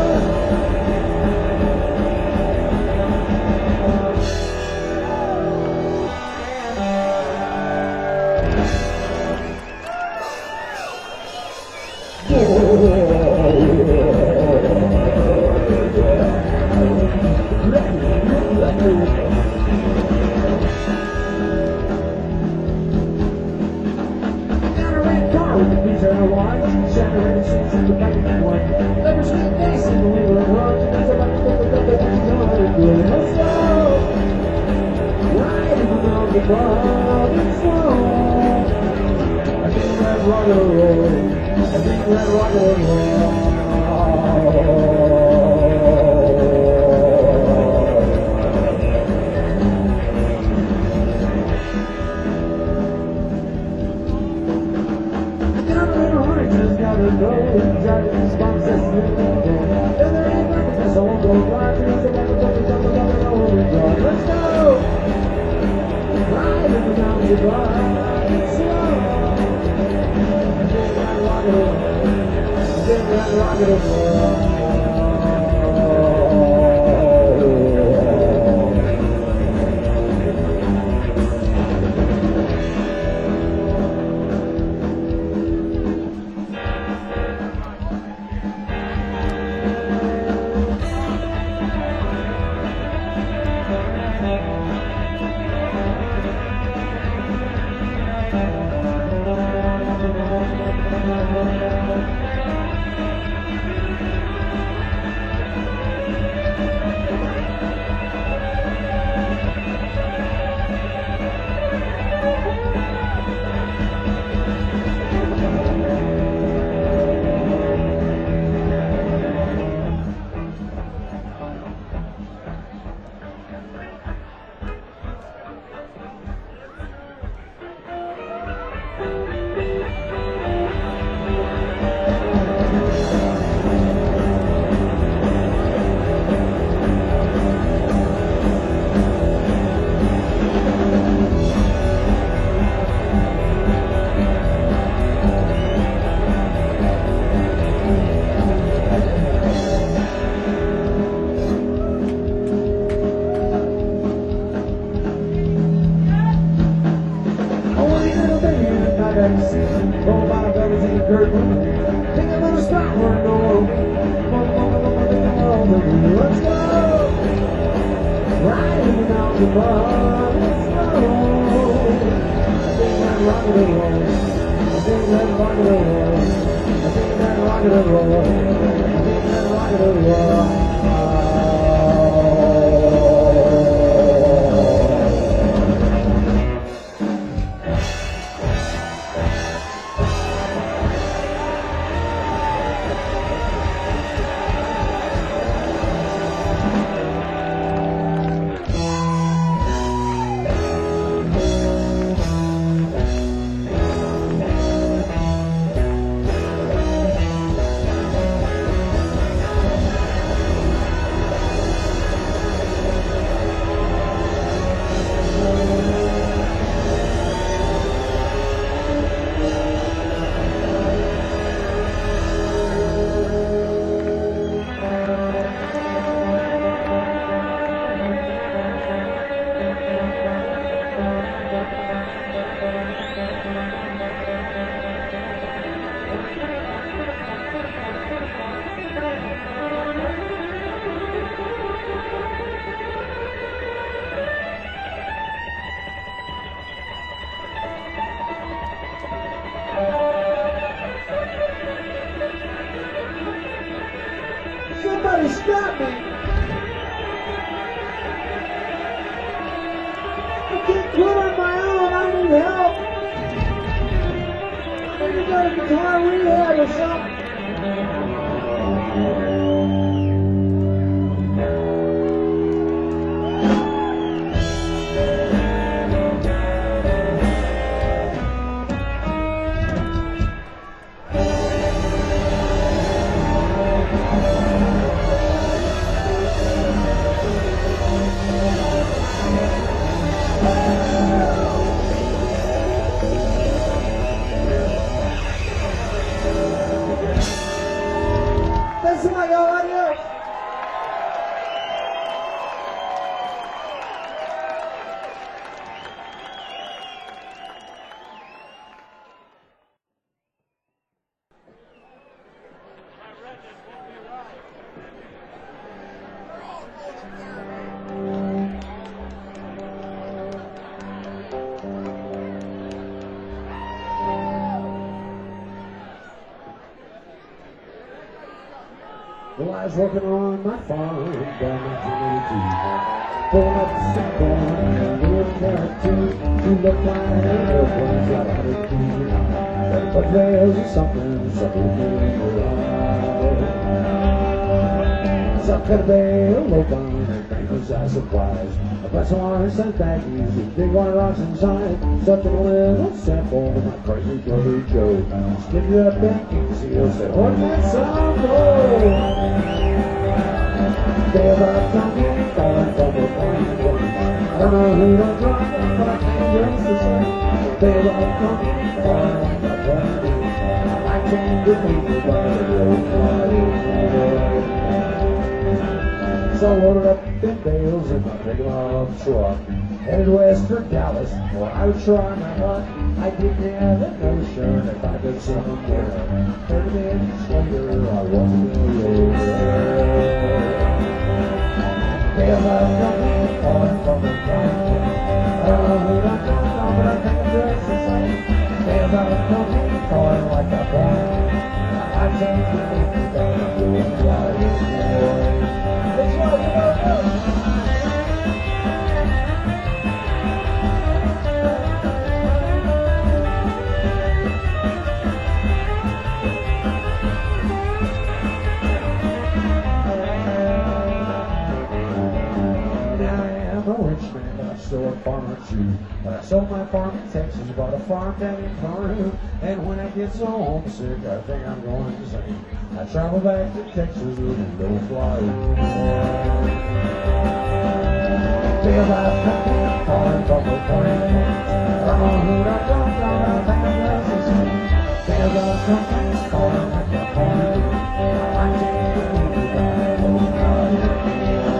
Somebody stop me! I can't quit on my own, I need help! I need to go to guitar rehab or something! Well, I was working on my farm down nineteen eighty-two. Pulling up the sick corn and a little carrot too. She looked like an airplane flight one hundred feet high. But there's something, something in her eye. Some kind of bale, low down, and famous as surprise. A bunch of orange and baggies with big white rocks inside. Such a little sample of my crazy brother Joe. Skip you up and easy, he'll say, oh, that's some gold. There's a something falling from the plane. I don't know who don't drop it, but I can't just the same. There's a something falling from the plane. I can't believe it, but it's so I loaded up them bales in my big log truck, headed west for Dallas, where I would try my luck. I didn't have a notion if I could somewhere. Thirty minutes later, I wasn't in the road. Bales out coming, falling from the plane. I don't know who I'm talking on, but I think I'm just the same. Bales out coming, falling like a plane. I can't believe that I'm doing right anymore. Still a farmer too, but I sold my farm in Texas, bought a farm down in Peru, and when I get so homesick, I think I'm going insane. I travel back to Texas with a little fly. Feel like I'm falling from the plane. I don't know who I come from, I think I'm just the same. Feel like something's falling like a plane. I can't believe that I'm nobody.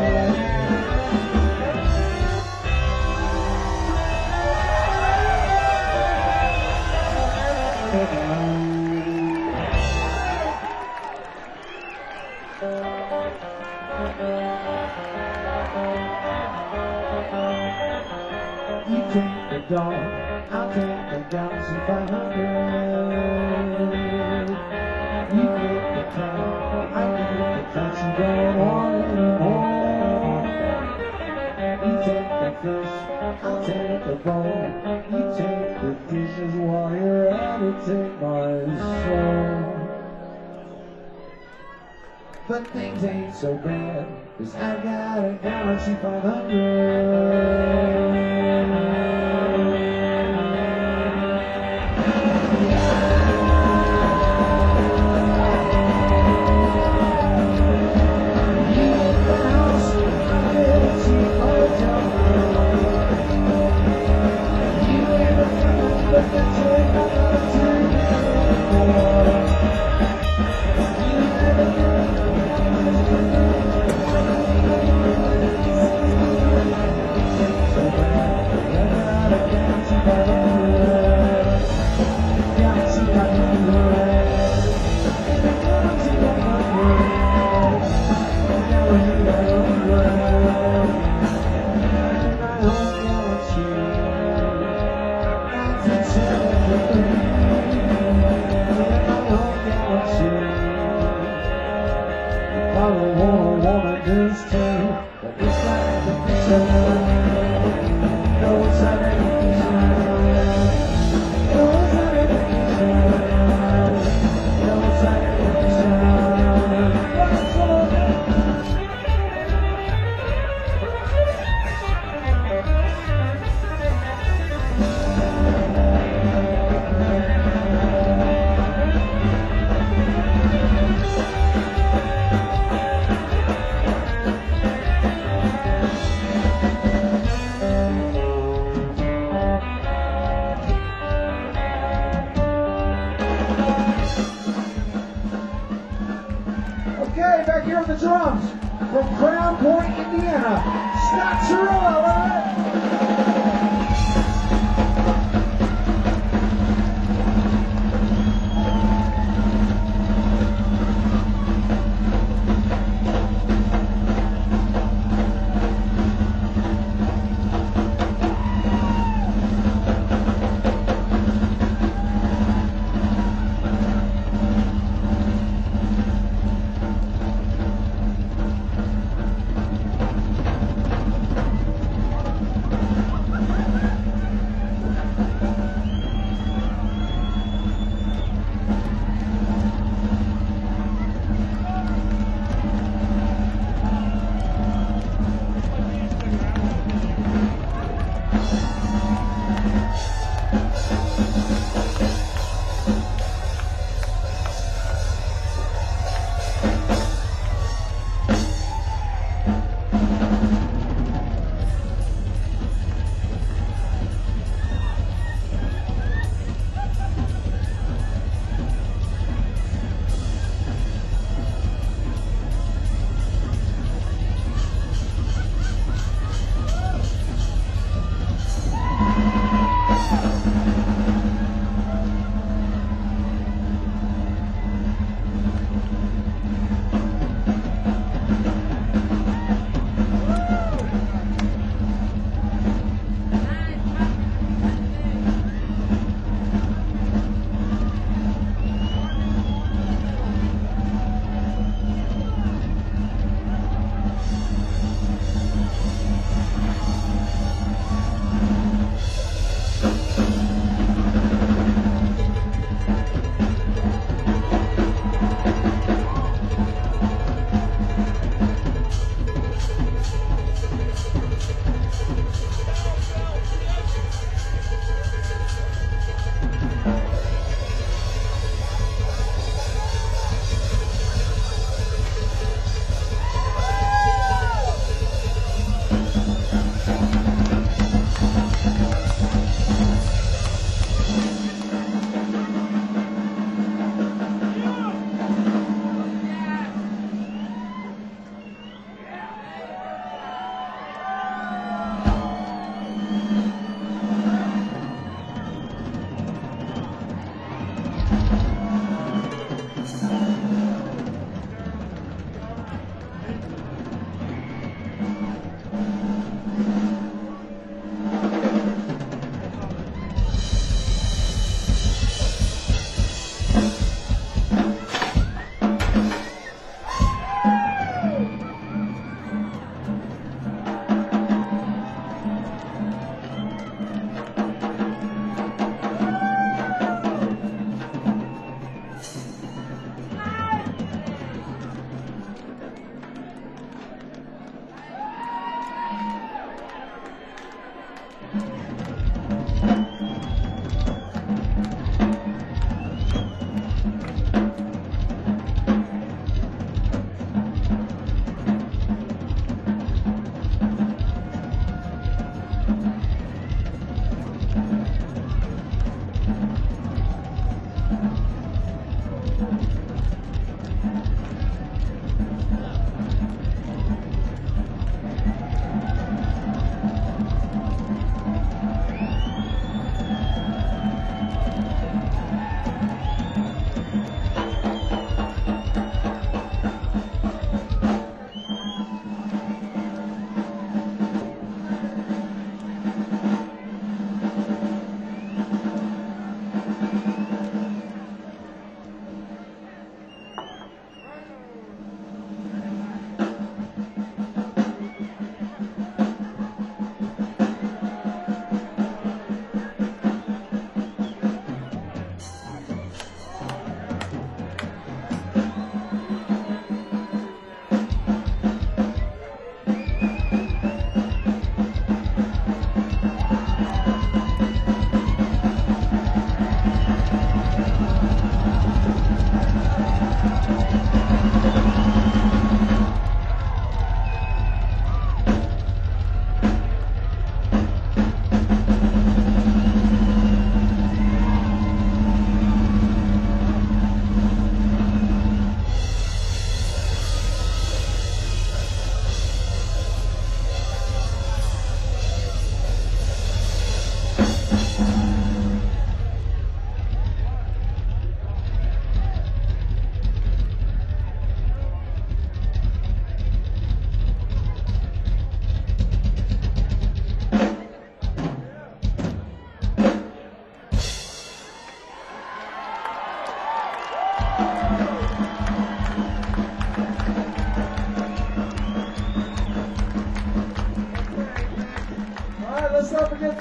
Dog, I'll take the Galaxy five hundred. You get the car, I get the taxi, don't want anymore. You take the fish, I'll take the bowl. You take the dishes while you're at it, take my soul. But things ain't so bad, 'cause I've got a Galaxy five hundred.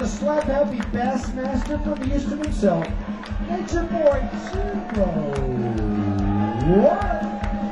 a slap happy Bassmaster from Houston himself, Nature Boy Zero. What?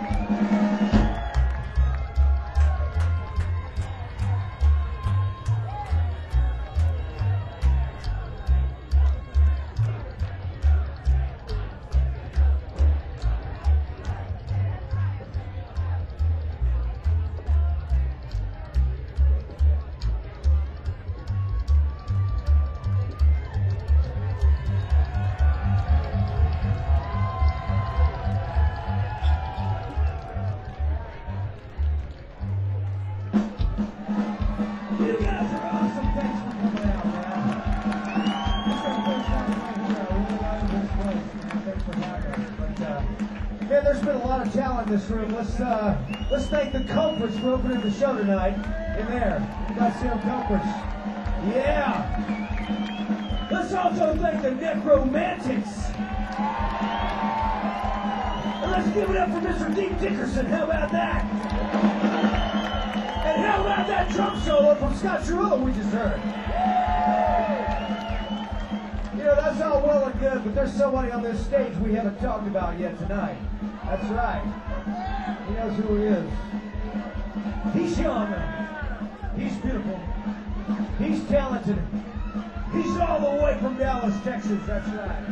You guys are awesome. Thanks for coming out, man. This is our first time here. I really love this place. Thanks for having us. But, uh, man, there's been a lot of talent in this room. Let's uh, let's thank the Comforts for opening the show tonight. In there, you guys see them Comforts? Yeah. Let's also thank the Necromantics. And let's give it up for Mister Dean Dickerson. How about that? And how about that drum solo from Scott Chirillo we just heard? You know, that's all well and good, but there's somebody on this stage we haven't talked about yet tonight. That's right. He knows who he is. He's young. He's beautiful. He's talented. He's all the way from Dallas, Texas. That's right.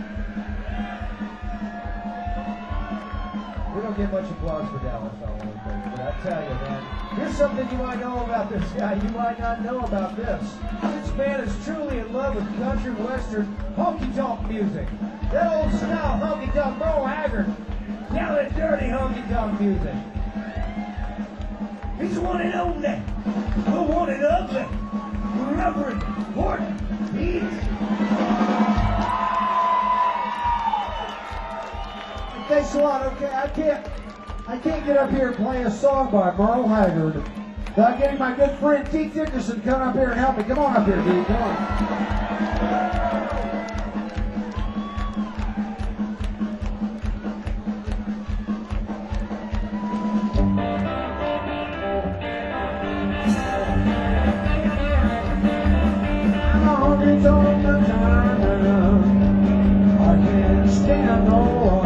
We don't get much applause for Dallas, I want to think, but I tell you, man, here's something you might know about this guy. You might not know about this. This man is truly in love with country western honky-tonk music. That old style honky-tonk, Merle Haggard, down that dirty honky-tonk music. He's one and only, the one and ugly, Reverend Horton Heat. Thanks a lot. Okay, I can't, I can't get up here and play a song by Merle Haggard without getting my good friend T. Dickerson to come up here and help me. Come on up here, dude. Come on. I can't stand no one.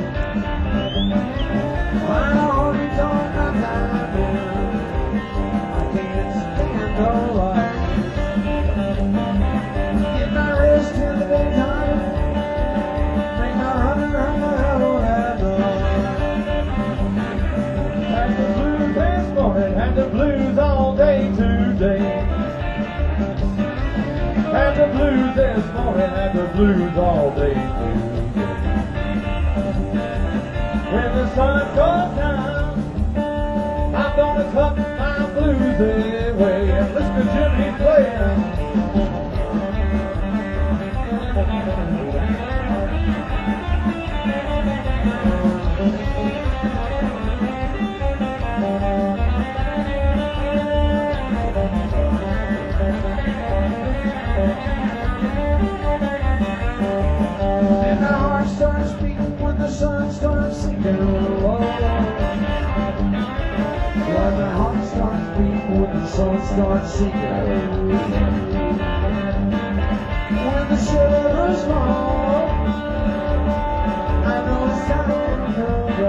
And the blues all day today. And the blues this morning, and the blues all day today. When the sun goes down, I'm gonna tuck my blues away and listen to Jimmy playing. And my heart starts beating when the sun starts sinking low. Well, my heart starts beating when the sun starts sinking. When the shivers fall, I know it's time to go.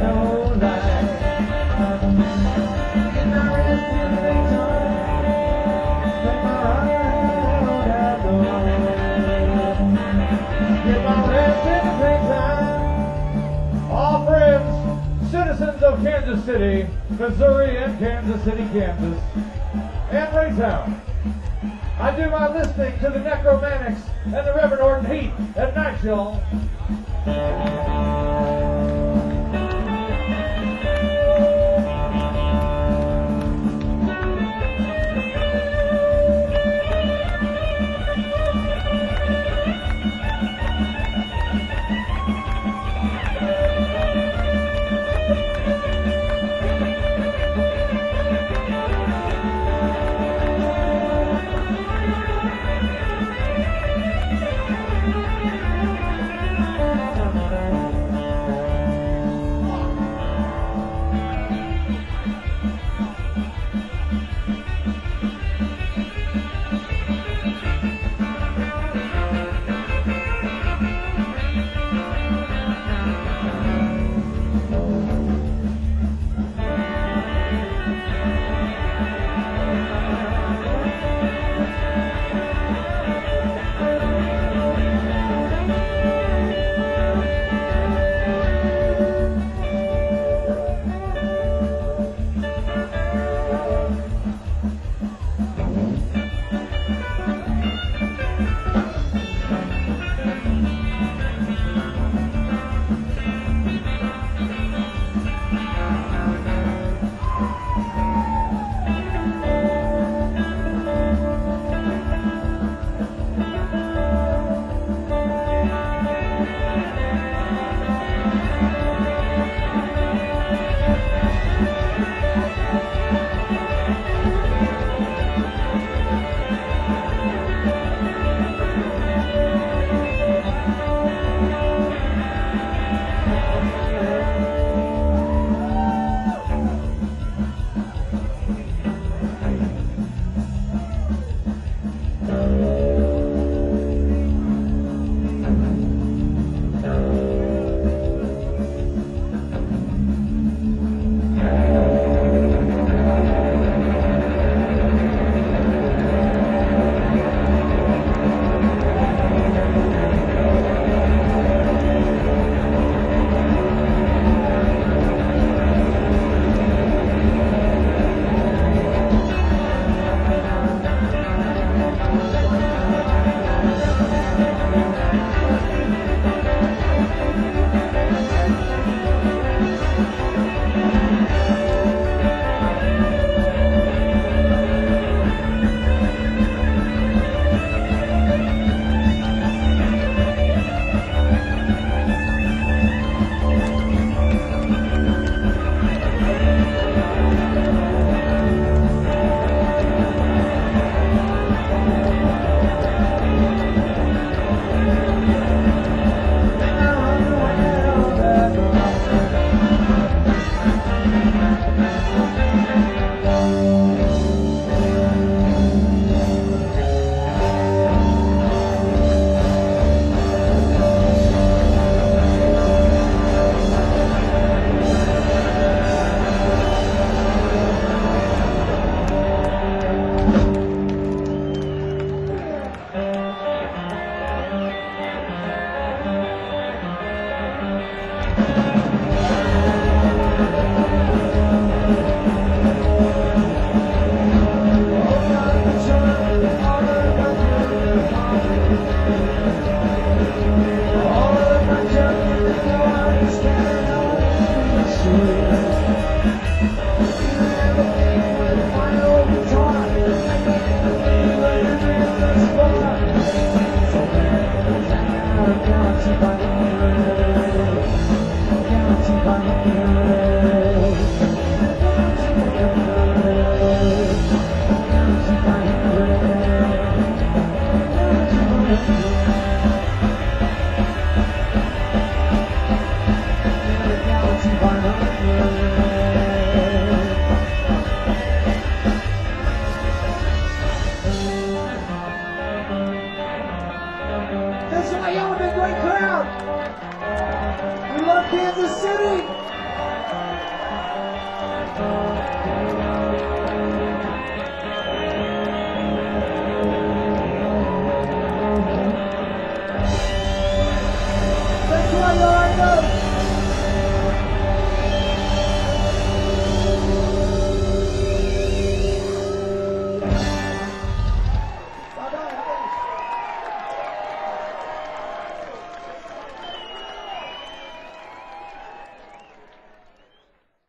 no lie. Get my rest in the daytime, let my ride outdoors. Get my rest in the daytime. All friends, citizens of Kansas City, Missouri, and Kansas City, Kansas, and Raytown, I do my listening to the Necromantics and the Reverend Orton Heat at night, y'all. County by